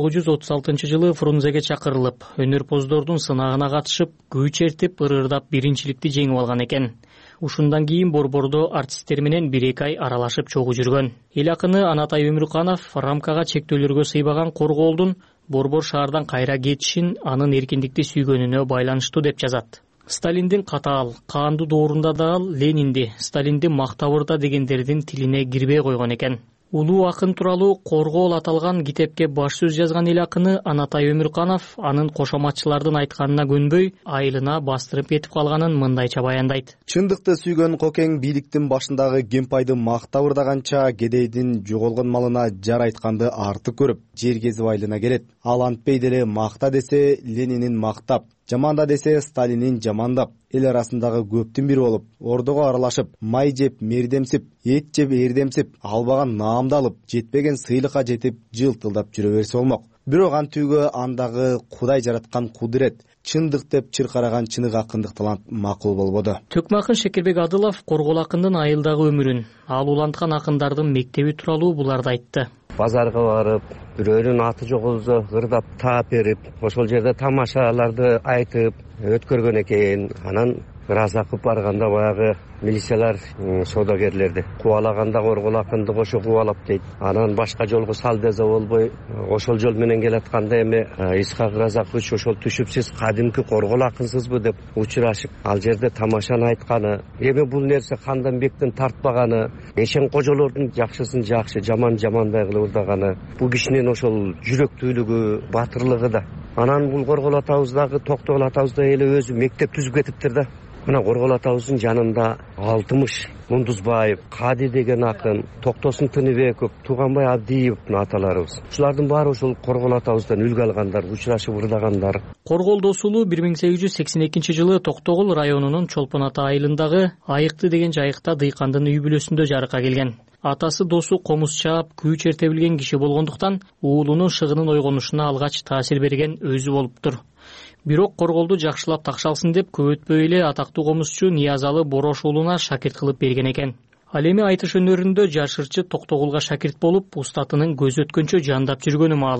1936-жылы Фрунзеге чакырылып, өнөрпоздордун сынагына катышып, күү чертип, ырдап биринчиликти жеңип алган экен. Ушундан кийин борбордо артисттер менен 1-2 ай аралашып чогуу жүргөн. Эл акыны Анатай Өмүрканов рамкага чектөөлөргө сыйбаган Корголдун борбор шаардан кайра кетишин анын эркиндикти сүйгөнүнө байланыштуу деп жазат. Сталиндин катаал, каандуу доорунда да ал Ленинди, Сталинди мактап ырда дегендердин тилине кирбей койгон экен. Улуу акын тууралуу Коргол аталган китепке баш сөз жазган эл акыны Анатай Өмүрканов анын кошоматчылардын айтканына көнбөй, айылына бастырып кетип калганын мындайча баяндайт. Чындыкты сүйгөн Кокең бийликтин башындагы кемпайды мактап ырдаганча кедейдин жоголгон малына жар айтканды артык көрүп, жер кезип айылына келет. Ал антпей деле макта десе Ленинин мактап, жаманда десе Сталинин жамандап, эл арасындагы көптүн бири болуп, ордого аралашып, май жеп мердемсип, эт жеп эрдемсип, албаган наамды алып, жетпеген сыйлыкка жетип, жылтылдап жүрө берсе болмок. Бирок антүүгө андагы Кудай жараткан кудурет, чындык деп чыркараган чынык акындык талант макул болбоду. Төкмакын Шекербек Адылов Коргол акындын айылдагы өмүрүн, ал уланткан акындардын мектеби тууралуу буларды айтты. Базарга барып, бирөөнүн аты жок болсо ырдап таап берип, ошол жерде тамашаларды айтып өткөргөн экен. Анан ыраазакып барганда баягы милициялар соодагерлерди кубалаганда Коргол акынды кошо кубалап дейт. Анан башка жолго сал десе болбой, ошол жол менен келатканда эми Исхак Ыраазакович ошол түшүп, сиз кадимки Коргол акынсызбы деп учурашып, ал жерде тамашаны айтканы. Эми бул нерсе Канданбектин тартпаганы, Эшен кожолордун жакшысын жакшы, жаман жамандай кылып ырдаганы. Бул кишинин ошол жүрөктүүлүгү, батырлыгы да. Анан бул Коргол атабыздагы Токтогул атабызда эле өзү мектеп түзүп кетиптир да. Мына Коргол атабыздын жанында Алтымыш Мундузбаев, Кади деген акын, Токтосун Тыныбеков, Туганбай Абдиевдин аталарыбыз. Ушулардын баары ошол Коргол атабыздан үлгү алгандар, учурашып ырдагандар. Коргол Досулу 1882-жылы Токтогул районунун Чолпон ата айылындагы Айыкты деген жайыкта дыйкандын үй бүлөсүндө жарыкка келген. Атасы Досу комуз чаап, күү черте билген киши болгондуктан уулунун шыгынын ойгонушуна алгач таасир берген өзү болуптур. Бирок Корголду жакшылап такшалсын деп көп өтпөй эле атактуу комузчу Ниязалы Борош уулуна шакирт кылып берген экен. Ал эми айтыш өнөрүндө жаш ырчы Токтогулга шакирт болуп, устатынын көзү өткөнчө жандап жүргөнү маалым.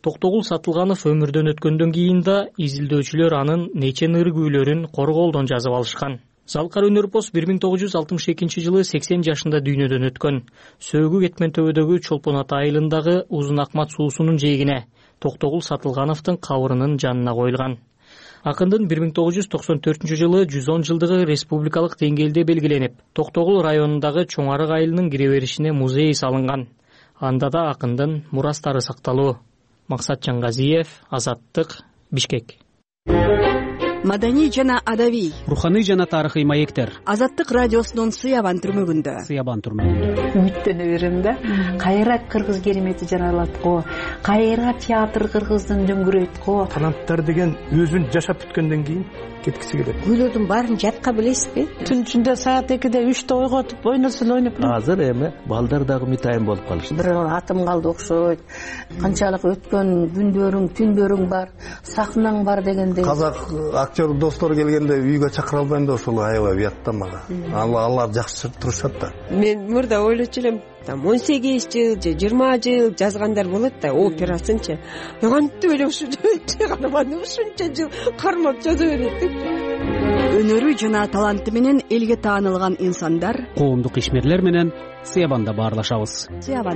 Токтогул Сатылганов өмүрдөн өткөндөн кийин да изилдөөчүлөр анын нече ныр күүлөрүн корголдон жазып алышкан. Залкар Өнөрбос 1962 жылы 80 жашында дүйнөдөн өткөн. Сөөгү кетмен төбөдөгү Чолпон Ата айылындагы Узун Акмат суусунун жээгине Токтогул Сатылгановдун кабырынын жанына коюлган. Акындын 1994 жылы 110 жылдыгы республикалык деңгээлде белгиленип, Токтогул районундагы Чоң Арык айылынын кире беришине музей салынган. Анда да акындын мурастары сакталуу. Максат Жаңгазиев, Азаттык, Бишкек. Маданий жана адабий, руханий жана тарыхый маектер. Азаттык радиосунун Сыябан түрмөгүндө. Үмүттөнө берем да. Кайра кыргыз керемети жаралат го. Кайра театр кыргыздын дөңгүрөйт го. Таланттар деген өзүн жашап бүткөндөн кийин кеткиси келет. Күйлөрдүн баарын жатка билесизби? Түн ичинде саат 2-де 3-те ойготуп, ойносун ойноп. Азыр эми балдар дагы митайым болуп калышты. Бир атым калды окшойт. Канчалык өткөн күндөрүң, түндөрүң бар, сахнаң бар дегенде. Казак актер достор келгенде үйгө чакыра албайм да ошол аябай уятта мага. Алар жакшы турушат да. Мен мурда ойлочу элем, 18 жыл же 20 жыл жазгандар болот да, операсынчы. Кантип эле ушунча жыл кармап жаза берет деп. Өнөрү жана таланты менен элге таанылган инсандар, коомдук ишмерлер менен Сыябанда баарлашабыз.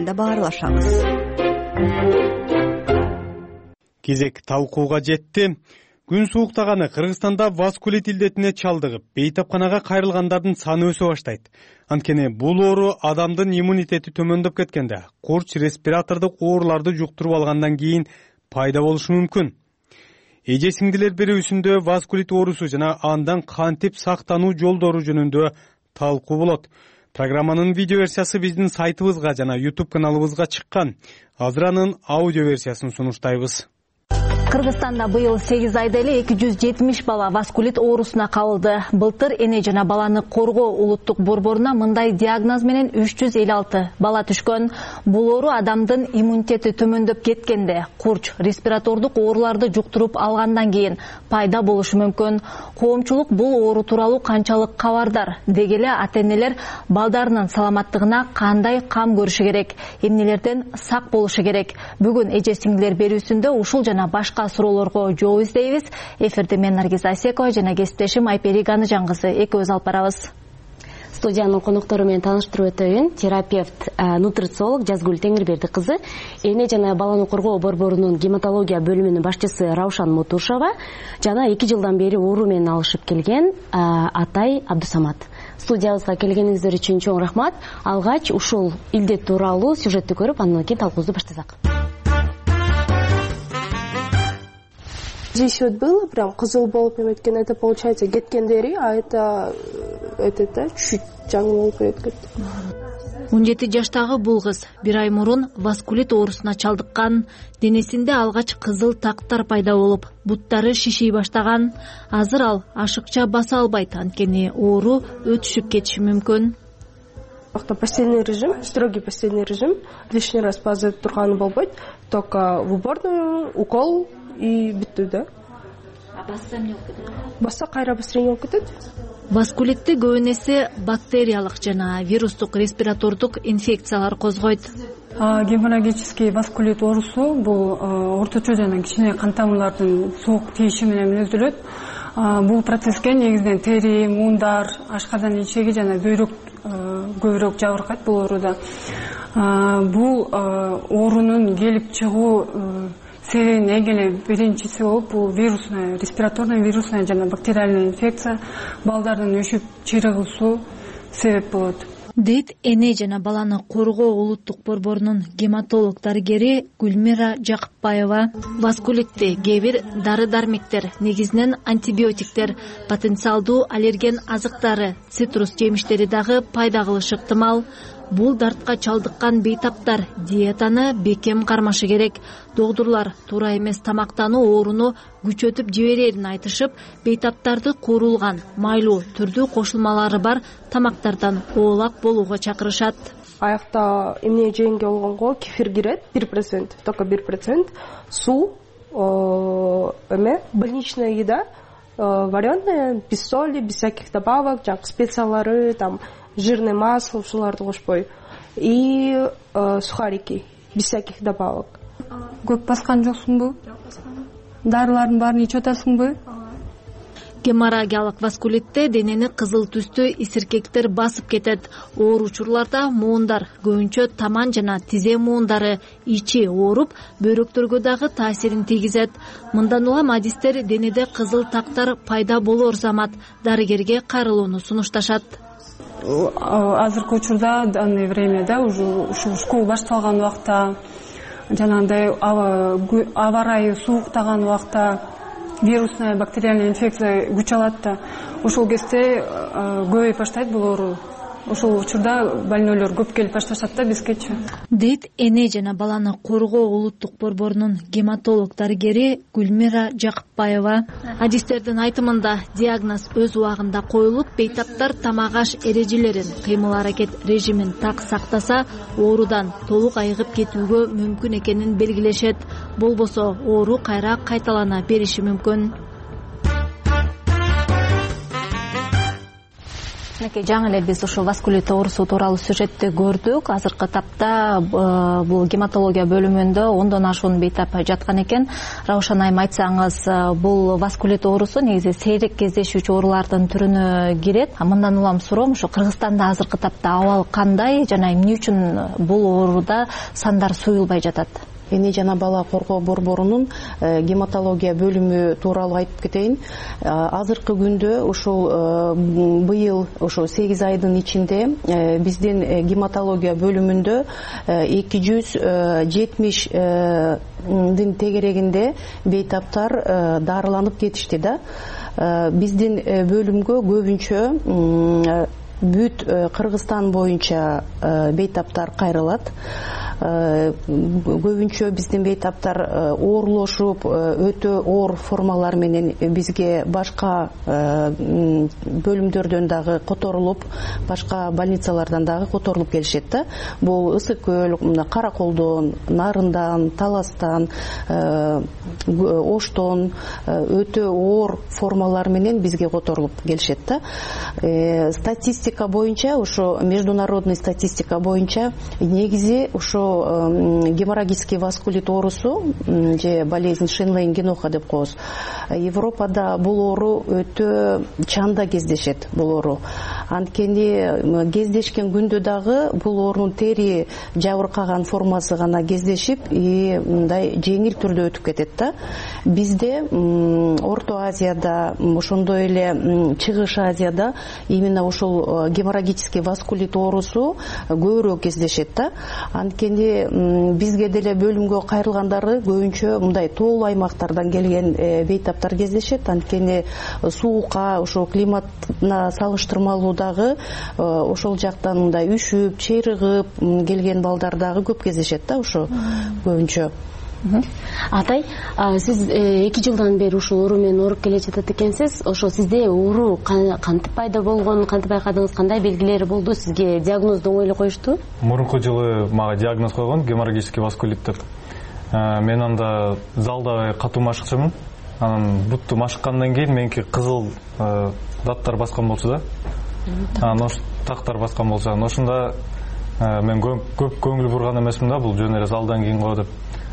Кезек талкууга жетти. Күн сууктаганы Кыргызстанда васкулит илдетине чалдыгып, бейтапканага кайрылгандардын саны өсө баштайт. Анткени бул оору адамдын иммунитети төмөндөп кеткенде, курч респиратордук ооруларды жуктуруп алгандан кийин пайда болушу мүмкүн. Эже сиңдилер берүүсүндө васкулит оорусу жана андан кантип сактануу жолдору жөнүндө талкуу болот. Программанын видео версиясы биздин сайтыбызга жана YouTube каналыбызга чыккан. Азыр анын аудио версиясын сунуштайбыз. Кыргызстанда быйыл 8 айда эле 270 бала васкулит оорусуна кабылды. Былтыр эне жана баланы коргоо улуттук борборуна мындай диагноз менен 356 бала түшкөн. Бул оору адамдын иммунитети төмөндөп кеткенде, курч респиратордук ооруларды жуктуруп алгандан кийин пайда болушу мүмкүн. Коомчулук бул оору тууралуу канчалык кабардар? Деги эле ата-энелер балдарынын саламаттыгына кандай кам көрүшү керек? Эмнелерден сак болушу керек? Бүгүн эже сиңдилер берүүсүндө ушул жана башка суроолорго жооп издейбиз. Эфирде мен Наргиз Асекова жана кесиптешим Айпери Ганыжангызы экөөбүз алып барабыз. Студиянын коноктору менен тааныштырып өтөйүн. Терапевт, нутрициолог Жазгүл Теңирберди кызы, эне жана баланы коргоо борборунун гематология бөлүмүнүн башчысы Раушан Мутушова жана 2 жылдан бери оору менен алышып келген Атай Абдусамат. Студиябызга келгениңиздер үчүн чоң рахмат. Алгач ушул илдет тууралуу сюжетти көрүп, андан кийин талкуубузду баштасак. Здесь вот было прям кызыл болуп эметкен, это получается кеткендери, а это чуть жаңы болуп эметкен. 17 жаштагы бул кыз 1 ай мурун васкулит оорусуна чалдыккан. Денесинде алгач кызыл тактар пайда болуп, буттары шиший баштаган. Азыр ал ашыкча баса албайт, анткени оору өтүшүп кетиши мүмкүн. Постельный режим, строгий постельный режим, лишний раз пазып турганы болбойт, только в уборную, укол и бүттү да. Басса эмне болуп кетет? Басса кайра быстрее болуп кетет. Васкулитти көбүн эсе бактериялык жана вирустук респиратордук инфекциялар козгойт. Геморрагический васкулит оорусу бул орточо жана кичине кан тамырлардын суук тийиши менен мүнөздөлөт. Бул процесске негизинен тери, муундар, ашкардан ичеги жана бөйрөк көбүрөөк жабыркайт бул ооруда. Бул оорунун келип чыгуу себебин эгеле биринчиси болуп бул вирусный, респираторный вирусный жана бактериальный инфекция, балдардын өшүп чыйрыгуусу себеп болот. Дейт эне жана баланы коргоо улуттук борборунун гематолог дарыгери Гүлмира Жакыпбаева. Васкулитти кээ бир дары-дармектер, негизинен антибиотиктер, потенциалдуу аллерген азыктары, цитрус жемиштери дагы пайда кылышы ыктымал. Бул дартка чалдыккан бейтаптар диетаны бекем кармашы керек. Доктурлар туура эмес тамактануу ооруну күчөтүп жиберерин айтышып, бейтаптарды куурулган, майлуу түрдүү кошулмалары бар тамактардан оолак болууга чакырышат. Аякта эмне жегенге болгонго кефир кирет 1%, только 1%, суу, больничная еда, вареная, без соли, без всяких добавок, жаңы специялары, там жирное масло, ушуларды кошпой, и сухарики без всяких добавок. Көп баскан жоксуңбу? Дарылардын баарын ичип атасыңбы? Геморрагиялык васкулитте денени кызыл түстүү исиркектер басып кетет. Оор учурларда муундар, көбүнчө таман жана тизе муундары ичи ооруп, бөйрөктөргө дагы таасирин тийгизет. Мындан улам адистер денеде кызыл тактар пайда болор замат дарыгерге кайрылууну сунушташат. Азыркы учурда данный времяда ушу школа башталган убакта, жанагындай аба ырайы сууктаган убакта вирусная бактериальная инфекция күч алат да, ошол кезде көбөйүп баштайт бул оору. Ошол учурда больнойлор көп келип башташат да бизгечи. Дейт эне жана баланы коргоо улуттук борборунун гематолог дарыгери Гүлмира Жакыпбаева. Адистердин айтымында диагноз өз убагында коюлуп, бейтаптар тамак аш эрежелерин, кыймыл-аракет режимин так сактаса, оорудан толук айыгып кетүүгө мүмкүн экенин белгилешет. Болбосо оору кайра кайталана бериши мүмкүн. Жаңы эле биз ушул васкулит оорусу тууралуу сюжетти көрдүк. Азыркы тапта бул гематология бөлүмүндө 10дон ашуун бейтап жаткан экен. Раушан айым, айтсаңыз, бул васкулит оорусу негизи сейрек кездешүүчү оорулардын түрүнө кирет. Мындан улам суроом, ушу Кыргызстанда азыркы тапта абал кандай жана эмне үчүн бул ооруда сандар суюлбай жатат? Эне жана бала коргоо борборунун гематология бөлүмү тууралуу айтып кетейин. Азыркы күндө ушул быйыл ошо 8 айдын ичинде биздин гематология бөлүмүндө 270 тегерегинде бейтаптар дарыланып кетишти да. Биздин бөлүмгө көбүнчө бүт Кыргызстан боюнча бейтаптар кайрылат. Көбүнчө биздин бейтаптар оорлошуп, өтө оор формалар менен бизге башка бөлүмдөрдөн дагы которулуп, башка больницалардан дагы которулуп келишет да. Бул Ысык көл, Караколдон, Нарындан, Таластан, Оштон өтө оор формалар менен бизге которулуп келишет да. Статистика боюнча, ошо международный статистика боюнча негизи ошо геморрагический васкулит оорусу же болезнь Шенлейн-Геноха деп коебуз. Европада бул оору өтө чанда кездешет бул оору. Анткени кездешкен күндө дагы бул оорунун тери жабыркаган формасы гана кездешип, мындай жеңил түрдө өтүп кетет да. Бизде Орто Азияда, ошондой эле Чыгыш Азияда именно ошол геморрагический васкулит оорусу көбүрөөк кездешет да. Анткени бизге деле бөлүмгө кайрылгандары көбүнчө мындай тоолуу аймактардан келген бейтаптар кездешет. Анткени суукка, ошо климатына салыштырмалуу дагы ошол жактан мындай үшүп, чыйрыгып келген балдар дагы көп кездешет да, ошо көбүнчө. Атай, сиз 2 жылдан бери ушул оору менен ооруп келе жатат экенсиз. Ошо сизде оору кантип пайда болгон, кантип байкадыңыз, кандай белгилери болду? Сизге диагнозду оңой эле коюшту? Мурунку жылы мага диагноз койгон, геморрагический васкулит деп. Мен анда залда катуу машыкчымын. Анан бутту машыккандан кийин меники кызыл даттар баскан болчу да. Тактар баскан болчу. Ошондо мен көп көңүл бурган эмесмин да, бул жөн эле залдан кийин го деп.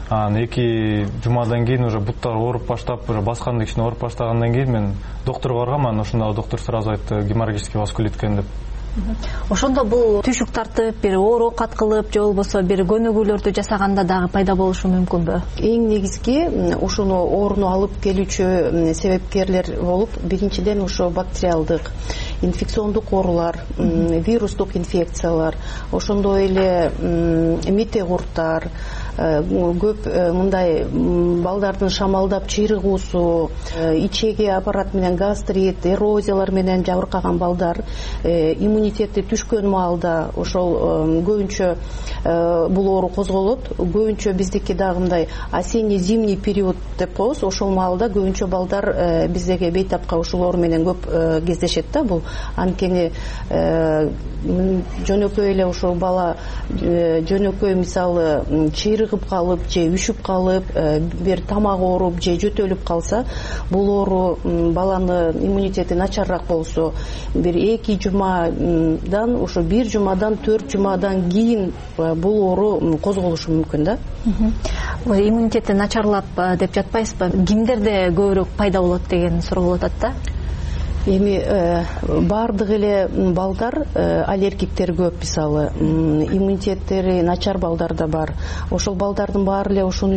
2 жумадан кийин уже буттар ооруп баштап, уже басканды кичине ооруп баштагандан кийин мен докторго баргам, ошондо доктор сразу айтты геморрагический васкулит экен деп. Ошондо бул түшүк тартып, бир оору каткылып, же болбосо бир көнүгүүлөрдү жасаганда дагы пайда болушу мүмкүнбү? Эң негизги ушуну ооруну алып келүүчү себепкерлер болуп, биринчиден ошо бактериалдык, инфекциондук оорулар, вирустук инфекциялар, ошондой эле метеорттар, көп мындай балдардын шамалдап чыйрыгуусу, ичеги аппарат менен гастрит, эрозиялар менен жабыркаган балдар, иммунитети түшкөн маалда ошол көбүнчө бул оору козголот. Көбүнчө биздики дагы мындай осенне-зимний период деп коебуз. Ошол маалда көбүнчө балдар биздеги бейтапка ушул оору менен көп кездешет да. Бул анткени жөнөкөй эле ошол бала жөнөкөй мисалы чыйрык айрыгып калып же үшүп калып, бир тамак ооруп же жөтөлүп калса, бул оору баланы иммунитети начарыраак болсо, бир 2 жумадан, ошо 1 жумадан 4 жумадан кийин бул оору козголушу мүмкүн да. Иммунитети начарлап деп жатпайсызбы? Кимдерде көбүрөөк пайда болот деген суроо болуп атат да. Эми бардык эле балдар, аллергиктер көп, мисалы, иммунитеттери начар балдар да бар. Ошол балдардын баары эле ошол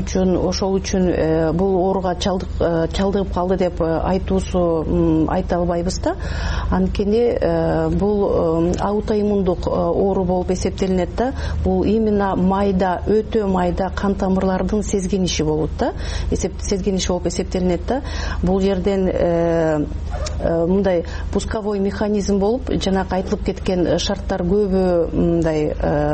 үчүн бул ооруга чалдыгып калды деп айтуусу айта албайбыз да. Анткени бул аутоиммундук оору болуп эсептелинет да. Бул именно майда, өтө майда кан тамырлардын сезгениши болот да. Сезгениши болуп эсептелинет да. Бул жерден мындай пусковой механизм болуп, жанагы айтылып кеткен шарттар көбү мындай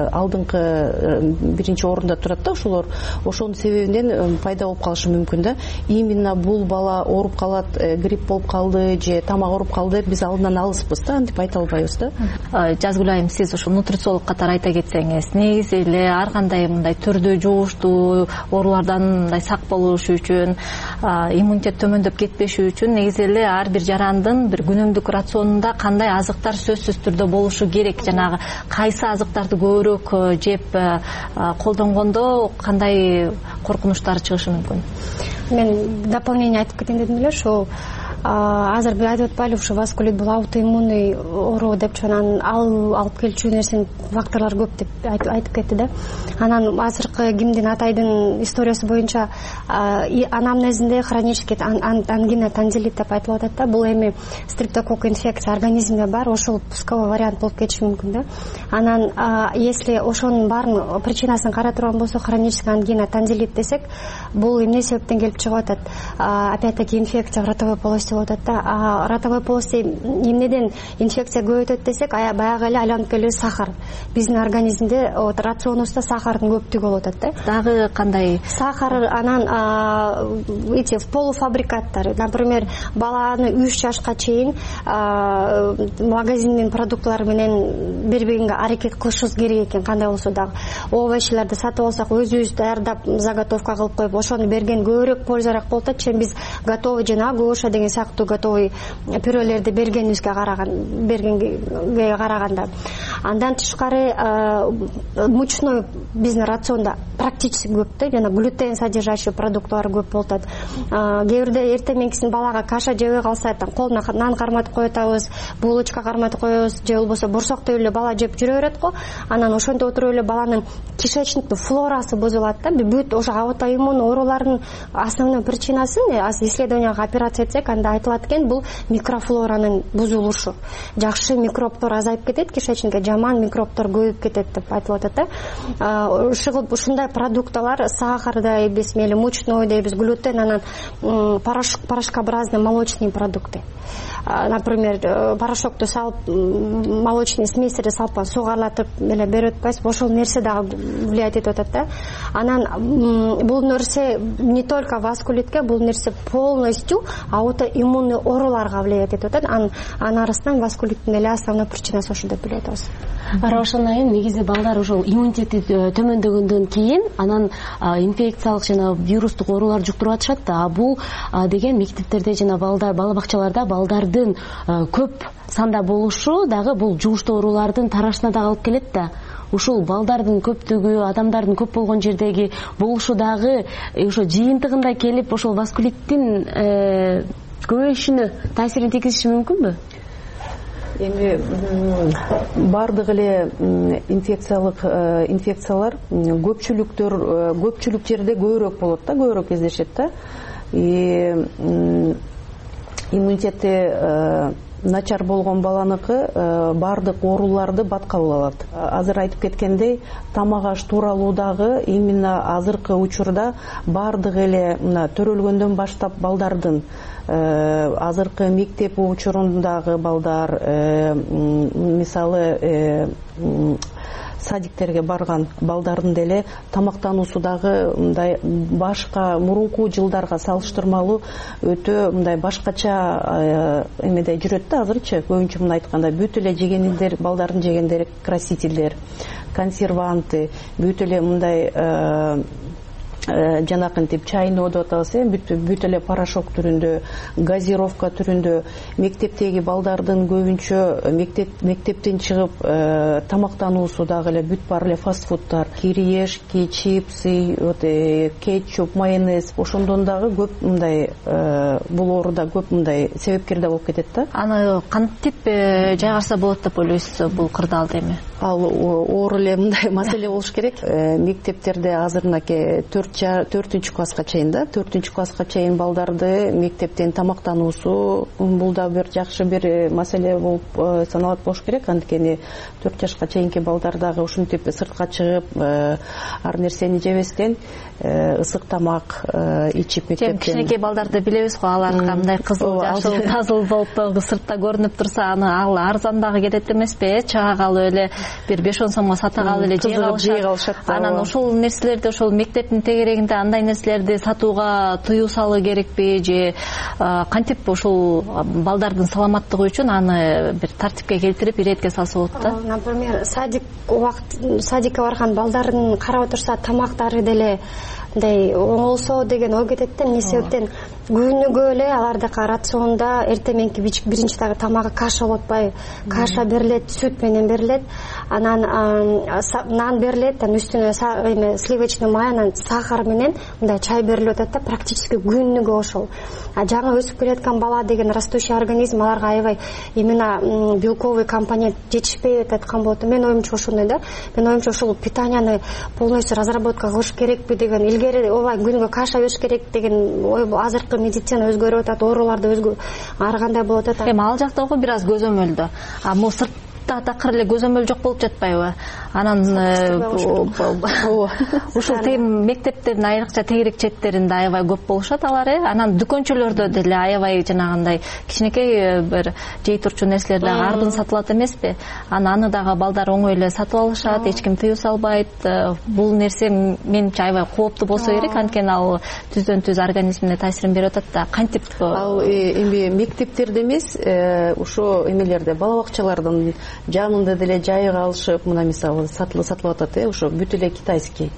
алдыңкы биринчи орунда турат да, ошонун себебинен пайда болуп калышы мүмкүн да. Именно бул бала ооруп калат, грипп болуп калды же тамак ооруп калды деп биз алдынан алыспыз да, антип айта албайбыз да. Жазгүл айым, сиз ошо нутрициолог катары айта кетсеңиз, негизи эле ар кандай мындай түрдүү жугуштуу оорулардан мындай сак болуш үчүн, иммунитет төмөндөп кетпеши үчүн негизи эле ар бир жарандын бир күнүмдүк рационунда кандай азыктар сөзсүз түрдө болушу керек, жанагы кайсы азыктарды көбүрөөк жеп колдонгондо кандай коркунучтар чыгышы мүмкүн? Мен дополнение айтып кетейин дедим эле, ошол азыр биз айтып атпайлы, ушу васкулит бул аутоиммунный оору депчи, анан алып келчү нерсенин факторлору көп деп айтып кетти да. Анан азыркы кимдин атайдын историясы боюнча анамнезинде хронический ангина танзилит деп айтылып атат да. Бул эми стрептококк инфекция организмде бар, ошол пусковой вариант болуп кетиши мүмкүн да. Анан если ошонун баарын причинасын карай турган болсок, хронический ангина танзилит десек, бул эмне себептен келип чыгып атат? Опять-таки инфекция в ротовой полости болуп атат да. Ротовой полости эмнеден инфекция көп өтөт десек, баягы эле айланып келе сахар. Биздин организмде рационубузда сахардын көптүгү болуп атат да. Дагы кандай? Сахар, анан эти полуфабрикаттар, например, баланы 3 жашка чейин магазиндин продуктлары менен бербегенге аракет кылышыбыз керек экен, кандай болсо дагы. Овощларды сатып алсак, өзүбүз даярдап заготовка кылып коюп, ошону берген көбүрөөк пользараак болот да, чем биз готовый жана гоша деген сыяктуу готовый пюрелерди бергенге караганда. Андан тышкары мучной биздин рационда практически көп да, жана глютен содержащий продуктлар көп болуп атат. Кээ бирде эртең мененкисин балага каша жебей калса, колуна нан карматып коюп атабыз, булочка карматып коебуз, же болбосо борсок деп эле бала жеп жүрө берет го. Анан ошентип отуруп эле баланын кишечниктин флорасы бузулат да. Бүт ошо аутоиммун оорулардын основной причинасын исследованияга операция этсек, анда айтылат экен, бул микрофлоранын бузулушу. Жакшы микробтор азайып кетет кишечникке, жаман микробтор көбөйүп кетет деп айтылып атат да. Ушундай продукталар, сахар дейбиз, мели мучной дейбиз, глютен, анан порошкообразный молочные продукты. Например, порошокту салып, молочный сместерди салып, сууга аралатып эле берип атпайсызбы, ошол нерсе дагы влиять этип атат да. Анан бул нерсе не только васкулитке, бул нерсе полностью аутоиммунный ооруларга влиять этип атат. Анын арасынан васкулиттин эле основной причинасы ошо деп билет атабыз. Равшан айым, негизи балдар ошол иммунитети төмөндөгөндөн кийин анан инфекциялык жана вирустук оорулар жуктуруп атышат да. Бул деген мектептерде жана бала бакчаларда балдардын көп санда болушу дагы бул жугуштуу оорулардын тарашына дагы алып келет да. Ушул балдардын көптүгү, адамдардын көп болгон жердеги болушу дагы ошо жыйынтыгында келип ошол васкулиттин көбөйүшүнө таасирин тийгизиши мүмкүнбү? Эми бардык эле инфекциялар көпчүлүк жерде көбүрөөк болот да, көбүрөөк кездешет да. Иммунитети начар болгон баланыкы бардык ооруларды бат кабыл алат. Азыр айтып кеткендей, тамак аш тууралуудагы именно азыркы учурда бардык эле мына төрөлгөндөн баштап балдардын азыркы мектеп учурундагы балдар, мисалы садиктерге барган балдардын деле тамактануусу дагы мындай башка мурунку жылдарга салыштырмалуу өтө мындай башкача эмеде жүрөт да азырчы. Көбүнчө мына айтканда бүт эле жегендер, балдардын жегендери красительдер, консерванты, бүт эле мындай жанакынтип чайно деп атабыз, бүт эле порошок түрүндө, газировка түрүндө. Мектептеги балдардын көбүнчө мектептен чыгып тамактануусу дагы эле бүт бар эле фастфудтар, кириешки, чипсы, кетчуп, майонез. Ошондон дагы көп мындай бул ооруда көп мындай себепкер да болуп кетет да. Аны кантип жайгарса болот деп ойлойсуз бул кырдаалды эми? Ал оор эле мындай маселе болуш керек. Мектептерде азырынакы 4 класска чейин да, 4 класска чейин балдарды мектептен тамактануусу бул да бир жакшы бир маселе болуп саналат болуш керек. Анткени 4 жашка чейинки балдар дагы ушинтип сыртка чыгып ар нерсени жебестен ысык тамак ичип мектептен. Кичинекей балдарды билебиз го, аларга мындай кызыл, жашыл, тазыл болуп сыртта көрүнүп турса, аны ал арзан дагы кетет эмеспи? Чыга калып эле бир 5-10 сомго сата калып эле жей калышат. Анан ошол нерселерди, ошол мектептин тегерегинде андай нерселерди сатууга тыюу салуу керекпи же кантип ошол балдардын саламаттыгы үчүн аны бир тартипке келтирип иретке салса болот да? Например, садикке барган балдардын карап отурса тамактары деле мындай оңолсо деген ой кетет да. Эмне себептен күнүгө эле алардыкы рационда эртең мененки биринчи дагы тамагы каша болуп атпайбы? Каша берилет, сүт менен берилет, анан нан берилет, анан үстүнө сливочный май, анан сахар менен мындай чай берилип атат да, практически күнүгө ошол. Жаңы өсүп келаткан бала деген растущий организм, аларга аябай именно белковый компонент жетишпей аткан болот. Мен оюмча ошондой да. Мен оюмча ошол питанияны полностью разработка кылыш керекпи деген, илгери ооба күнүгө каша бериш керек деген ой. Азыркы медицина өзгөрүп атат, ооруларды ар кандай болуп атат. Эми ал жактагы бир аз көзөмөлдө. Могу такыр эле көзөмөл жок болуп жатпайбы? Анан ушул мектептердин айрыкча тегерек четтеринде аябай көп болушат алар. Анан дүкөнчөлөрдө деле аябай жанагындай кичинекей бир жей турчу нерселер дагы ардын сатылат эмеспи? Аны дагы балдар оңой эле сатып алышат, эч ким тыюу салбайт. Бул нерсе менимче аябай кооптуу болсо керек, анткени ал түздөн түз организмине таасирин берип атат да. Кантип? Ал эми мектептерде эмес, ошо эмелерде, бала бакчалардын жанында деле жайга алышып, мына мисалы сатылып атат, ошо бүт эле китайский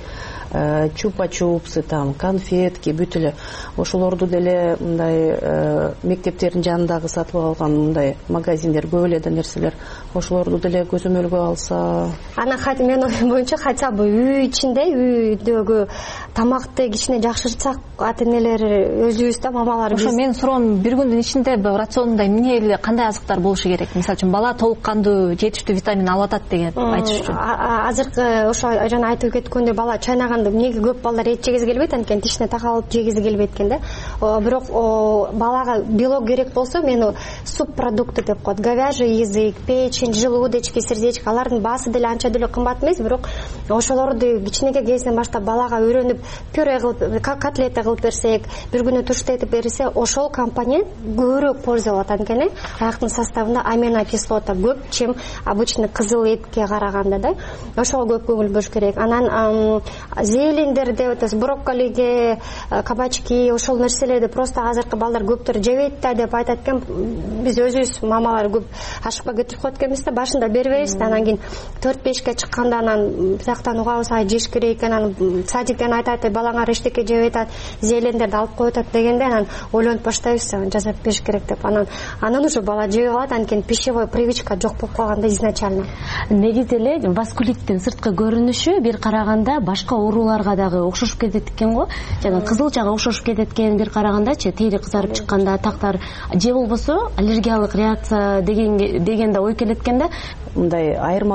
чупа-чупсы, там конфетки, бүт эле ошолорду деле мындай мектептердин жанындагы сатылып алган мындай магазиндер көп эле да нерселер, ошолорду деле көзөмөлгө алса. Анан мен оюм боюнча хотя бы үй ичинде, үйдөгү тамакты кичине жакшыртсак, ата-энелер өзүбүз да, мамалар биз. Ошо менин суроом, бир күндүн ичинде рационунда эмне эле кандай азыктар болушу керек? Мисалы үчүн бала толук кандуу жетиштүү витамин алып атат деген айтыш үчүн. Азыркы ошо жана айтып кеткөндөй бала чайнаганда эмнеге көп балдар эт жегизи келбейт, анткени тишине такалып жегизи келбейт экен да. Бирок балага белок керек болсо, мен субпродукты деп коет. Говяжий язык, печень, желудочки, сердечко, алардын баасы деле анча деле кымбат эмес, бирок ошолорду кичинекей кезинен баштап балага үйрөнүп, пюре кылып, котлета кылып берсек, бир күнү турштетип берсе, ошол компонент көбүрөөк польза алат. Анткени аяктын составында аминокислота көп, чем обычный кызыл этке караганда да. Ошого көп көңүл бөлүш керек. Анан зелендер деп атабыз, брокколиге, кабачки, ошол нерселерди просто азыркы балдар көптөр жебейт да деп айтат экен. Биз өзүбүз мамалар көп ашыкпай кетип коет экенбиз да, башында бербейбиз да, анан кийин 4-5ке чыкканда анан бияктан угабыз, жеш керек экен, анан садиктен айтат, балаңар эчтеке жеп атат, зелендерди алып коюп атат дегенде, анан ойлонуп баштайбыз, жасап бериш керек деп. Анан уже бала жей калат, анткени пищевой привычка жок болуп калган да изначально. Негизи эле васкулиттин сырткы көрүнүшү бир караганда башка ооруларга дагы окшошуп кетет экен го. Жана кызылчага окшошуп кетет экен бир карагандачы, тери кызарып чыкканда, тактар же болбосо аллергиялык реакция деген да ой келет экен да. Мындай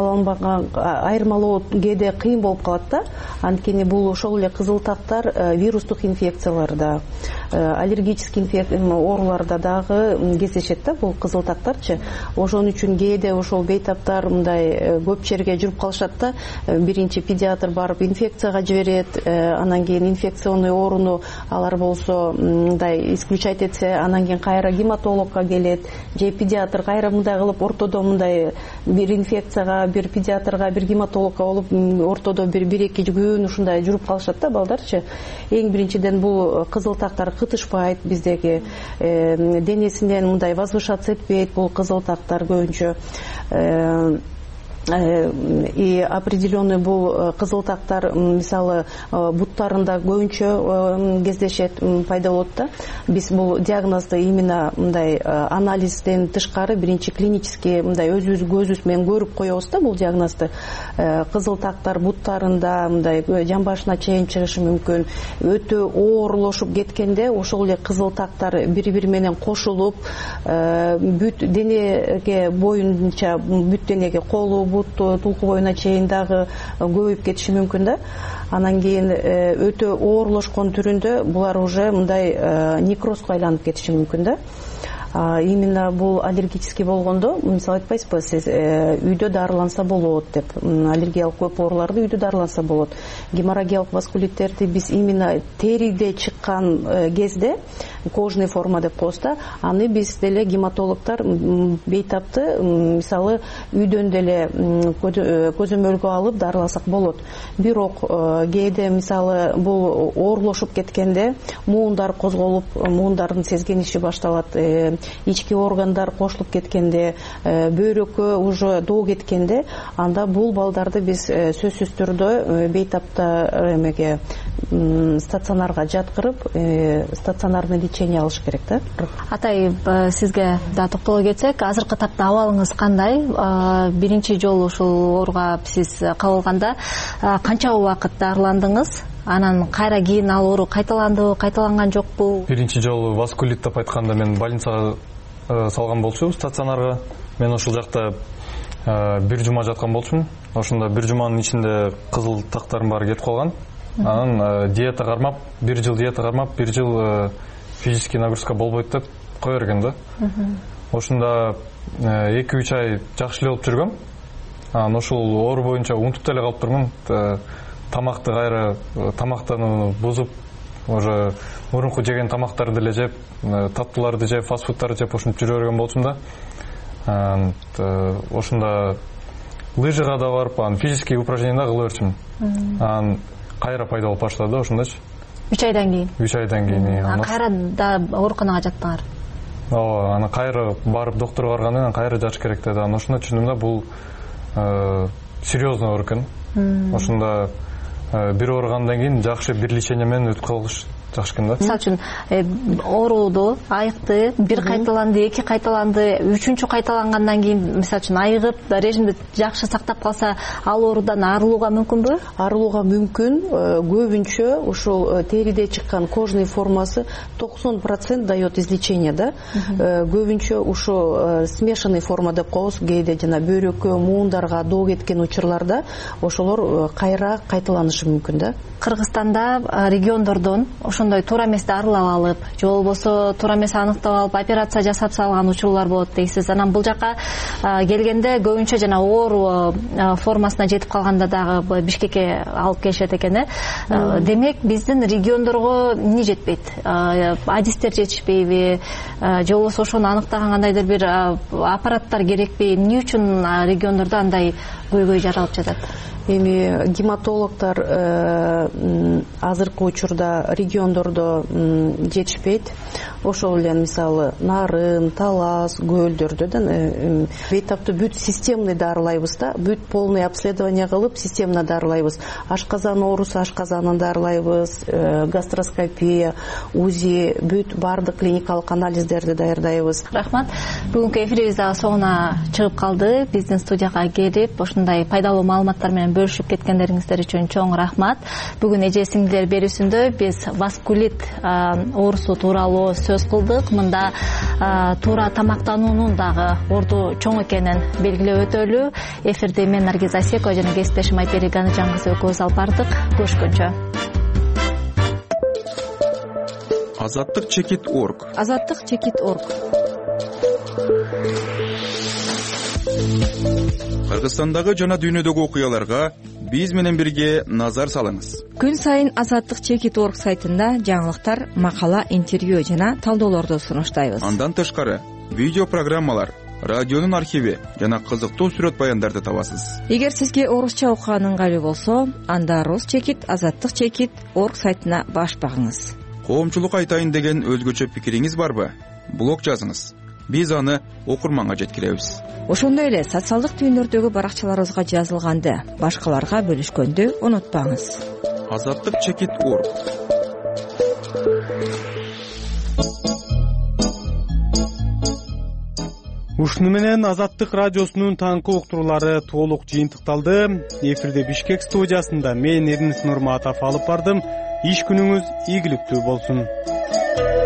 айырмалоо кээде кыйын болуп калат да. Анткени бул ошол эле кызыл тактар вирустук инфекцияларда, аллергический ооруларда дагы кездешет да, бул кызыл тактарчы. Ошон үчүн кээде ошол бейтаптар мындай көп жерге жүрүп калышат да. Биринчи педиатр барып инфекцияга жиберет, анан кийин инфекционный ооруну алар болсо мындай исключать этсе, анан кийин кайра гематологко келет, же педиатр кайра мындай кылып ортодо мындай бир инфекцияга, бир педиатрга, бир гематологко болуп ортодо бир-эки күн ушундай жүрүп калышат да балдарчы. Эң биринчиден бул кызыл тактар кытышпайт биздеги, денесинен мындай возвышаться этпейт бул кызыл тактар көбүнчө. и определенный бул кызылтактар мисалы буттарында көбүнчө кездешет, пайда болот да. Биз бул диагнозду именно мындай анализден тышкары биринчи клинический мындай өзүбүз көзүбүз менен көрүп коебуз да бул диагнозду. Кызылтактар буттарында мындай жамбашына чейин чыгышы мүмкүн. Өтө оорлошуп кеткенде ошол эле кызылтактар бири-бири менен кошулуп, бүт денеге боюнча, бүт денеге, колу, бутту, тулку боюна чейин дагы көбөйүп кетиши мүмкүн да. Анан кийин өтө оорлошкон түрүндө булар уже мындай некрозго айланып кетиши мүмкүн да. Именно бул аллергический болгондо, мисалы айтпайсызбы, сиз үйдө дарыланса болот деп, аллергиялык көп ооруларды үйдө дарыланса болот. Геморрагиялык васкулиттерди биз именно териде чыккан кезде, кожный форма деп коебуз да, аны биз деле гематологдор бейтапты мисалы үйдөн деле көзөмөлгө алып дарыласак болот. Бирок кээде мисалы бул оорлошуп кеткенде муундар козголуп, муундардын сезгениши башталат, ички органдар кошулуп кеткенде, бөйрөккө уже доо кеткенде, анда бул балдарды биз сөзсүз түрдө бейтапта эмеге стационарга жаткырып, стационарный лечение алыш керек да. Атай, сизге да токтоло кетсек, азыркы тапта абалыңыз кандай? Биринчи жолу ушул ооруга сиз кабылганда канча убакыт дарыландыңыз? Анан кайра кийин ал оору кайталандыбы, кайталанган жокпу? Биринчи жолу васкулит деп айтканда мен больницага салган болчумун, стационарга. Мен ошол жакта бир жума жаткан болчумун. Ошондо бир жуманын ичинде кызыл тактарым баары кетип калган. Анан диета кармап, бир жыл диета кармап, бир жыл физический нагрузка болбойт деп кое берген да. Ошондо 2-3 ай жакшы эле болуп жүргөм. Анан ошол оору боюнча унутуп деле калып турмун. Тамакты кайра тамактанууну бузуп, уже мурунку жеген тамактарды деле жеп, таттууларды жеп, фастфудтарды жеп ошентип жүрө берген болчумун да. Ошондо лыжыга да барып, анан физический упражнение да кыла берчүмүн. Анан кайра пайда болуп баштады ошондочу. 3 айдан кийин. 3 айдан кийин. Кайра да ооруканага жаттыңар. Ооба, анан кайра барып доктурга баргандан кийин кайра жатыш керек деди. Анан ошондо түшүндүм да бул серьезный оору экен. Ошондо бир ооругандан кийин жакшы бир лечение менен өтүп калыш жакшы экен да. Мисалы үчүн ооруду, айыкты, бир кайталанды, 2 кайталанды, 3-чү кайталангандан кийин мисалы үчүн айыгып, режимди жакшы сактап калса, ал оорудан арылууга мүмкүнбү? Арылууга мүмкүн. Көбүнчө ушул териде чыккан кожный формасы 90% дает излечение да. Көбүнчө ушул смешанный форма деп коебуз, кээде жана бөйрөккө, муундарга доо кеткен учурларда ошолор кайра кайталанышы мүмкүн да. Кыргызстанда региондордон ошондой туура эмес дарылап алып, же болбосо туура эмес аныктап алып, операция жасап салган учурлар болот дейсиз. Анан бул жака келгенде көбүнчө жана оору формасына жетип калганда дагы Бишкекке алып келишет экен. Демек, биздин региондорго эмне жетпейт? Адистер жетишпейби? Же болбосо ошону аныктаган кандайдыр бир аппараттар керекпи? Эмне үчүн региондордо андай көйгөй жаралып жатат? Эми гематологдор азыркы учурда региондордо жетишпейт. Ошол эле мисалы Нарын, Талас, Көлдөрдө да бейтапты бүт системный дарылайбыз да, бүт полный обследование кылып системно дарылайбыз. Ашказан оорусу ашказанын дарылайбыз, гастроскопия, УЗИ, бүт бардык клиникалык анализдерди даярдайбыз. Рахмат. Бүгүнкү эфирибиз дагы соңуна чыгып калды. Биздин студияга келип, ушундай пайдалуу маалыматтар менен бөлүшүп кеткендериңиздер үчүн чоң рахмат. Бүгүн эже сиңдилер берүүсүндө биз васкулит оорусу тууралуу сөз кылдык. Мында туура тамактануунун дагы орду чоң экенин белгилеп өтөлү. Эфирди мен Наргиз Асекова жана кесиптешим Айпери Ганычан кызы экөөбүз алып бардык. Көрүшкөнчө. Азаттык чекит.орг. Азаттык чекит.орг. Кыргызстандагы жана дүйнөдөгү окуяларга биз менен бирге назар салыңыз. Күн сайын Азаттык чекит.орг сайтында жаңылыктар, макала, интервью жана талдоолорду сунуштайбыз. Андан тышкары видео программалар, радионун архиви жана кызыктуу сүрөт баяндарды табасыз. Эгер сизге орусча окуган ыңгайлуу болсо, анда Рус чекит, Азаттык чекит.орг сайтына баш багыңыз. Коомчулукка айтайын деген өзгөчө пикириңиз барбы? Блог жазыңыз. биз аны окурманга жеткиребиз. Ошондой эле социалдык түйүндөрдөгү баракчаларыбызга жазылганды башкаларга бөлүшкөндү унутпаңыз. Азаттык чекит.org. Ушуну менен Азаттык радиосунун таңкы уктуруулары толук жыйынтыкталды. Эфирде Бишкек студиясында мен Эрнис Нурматов алып бардым. Иш күнүңүз ийгиликтүү болсун.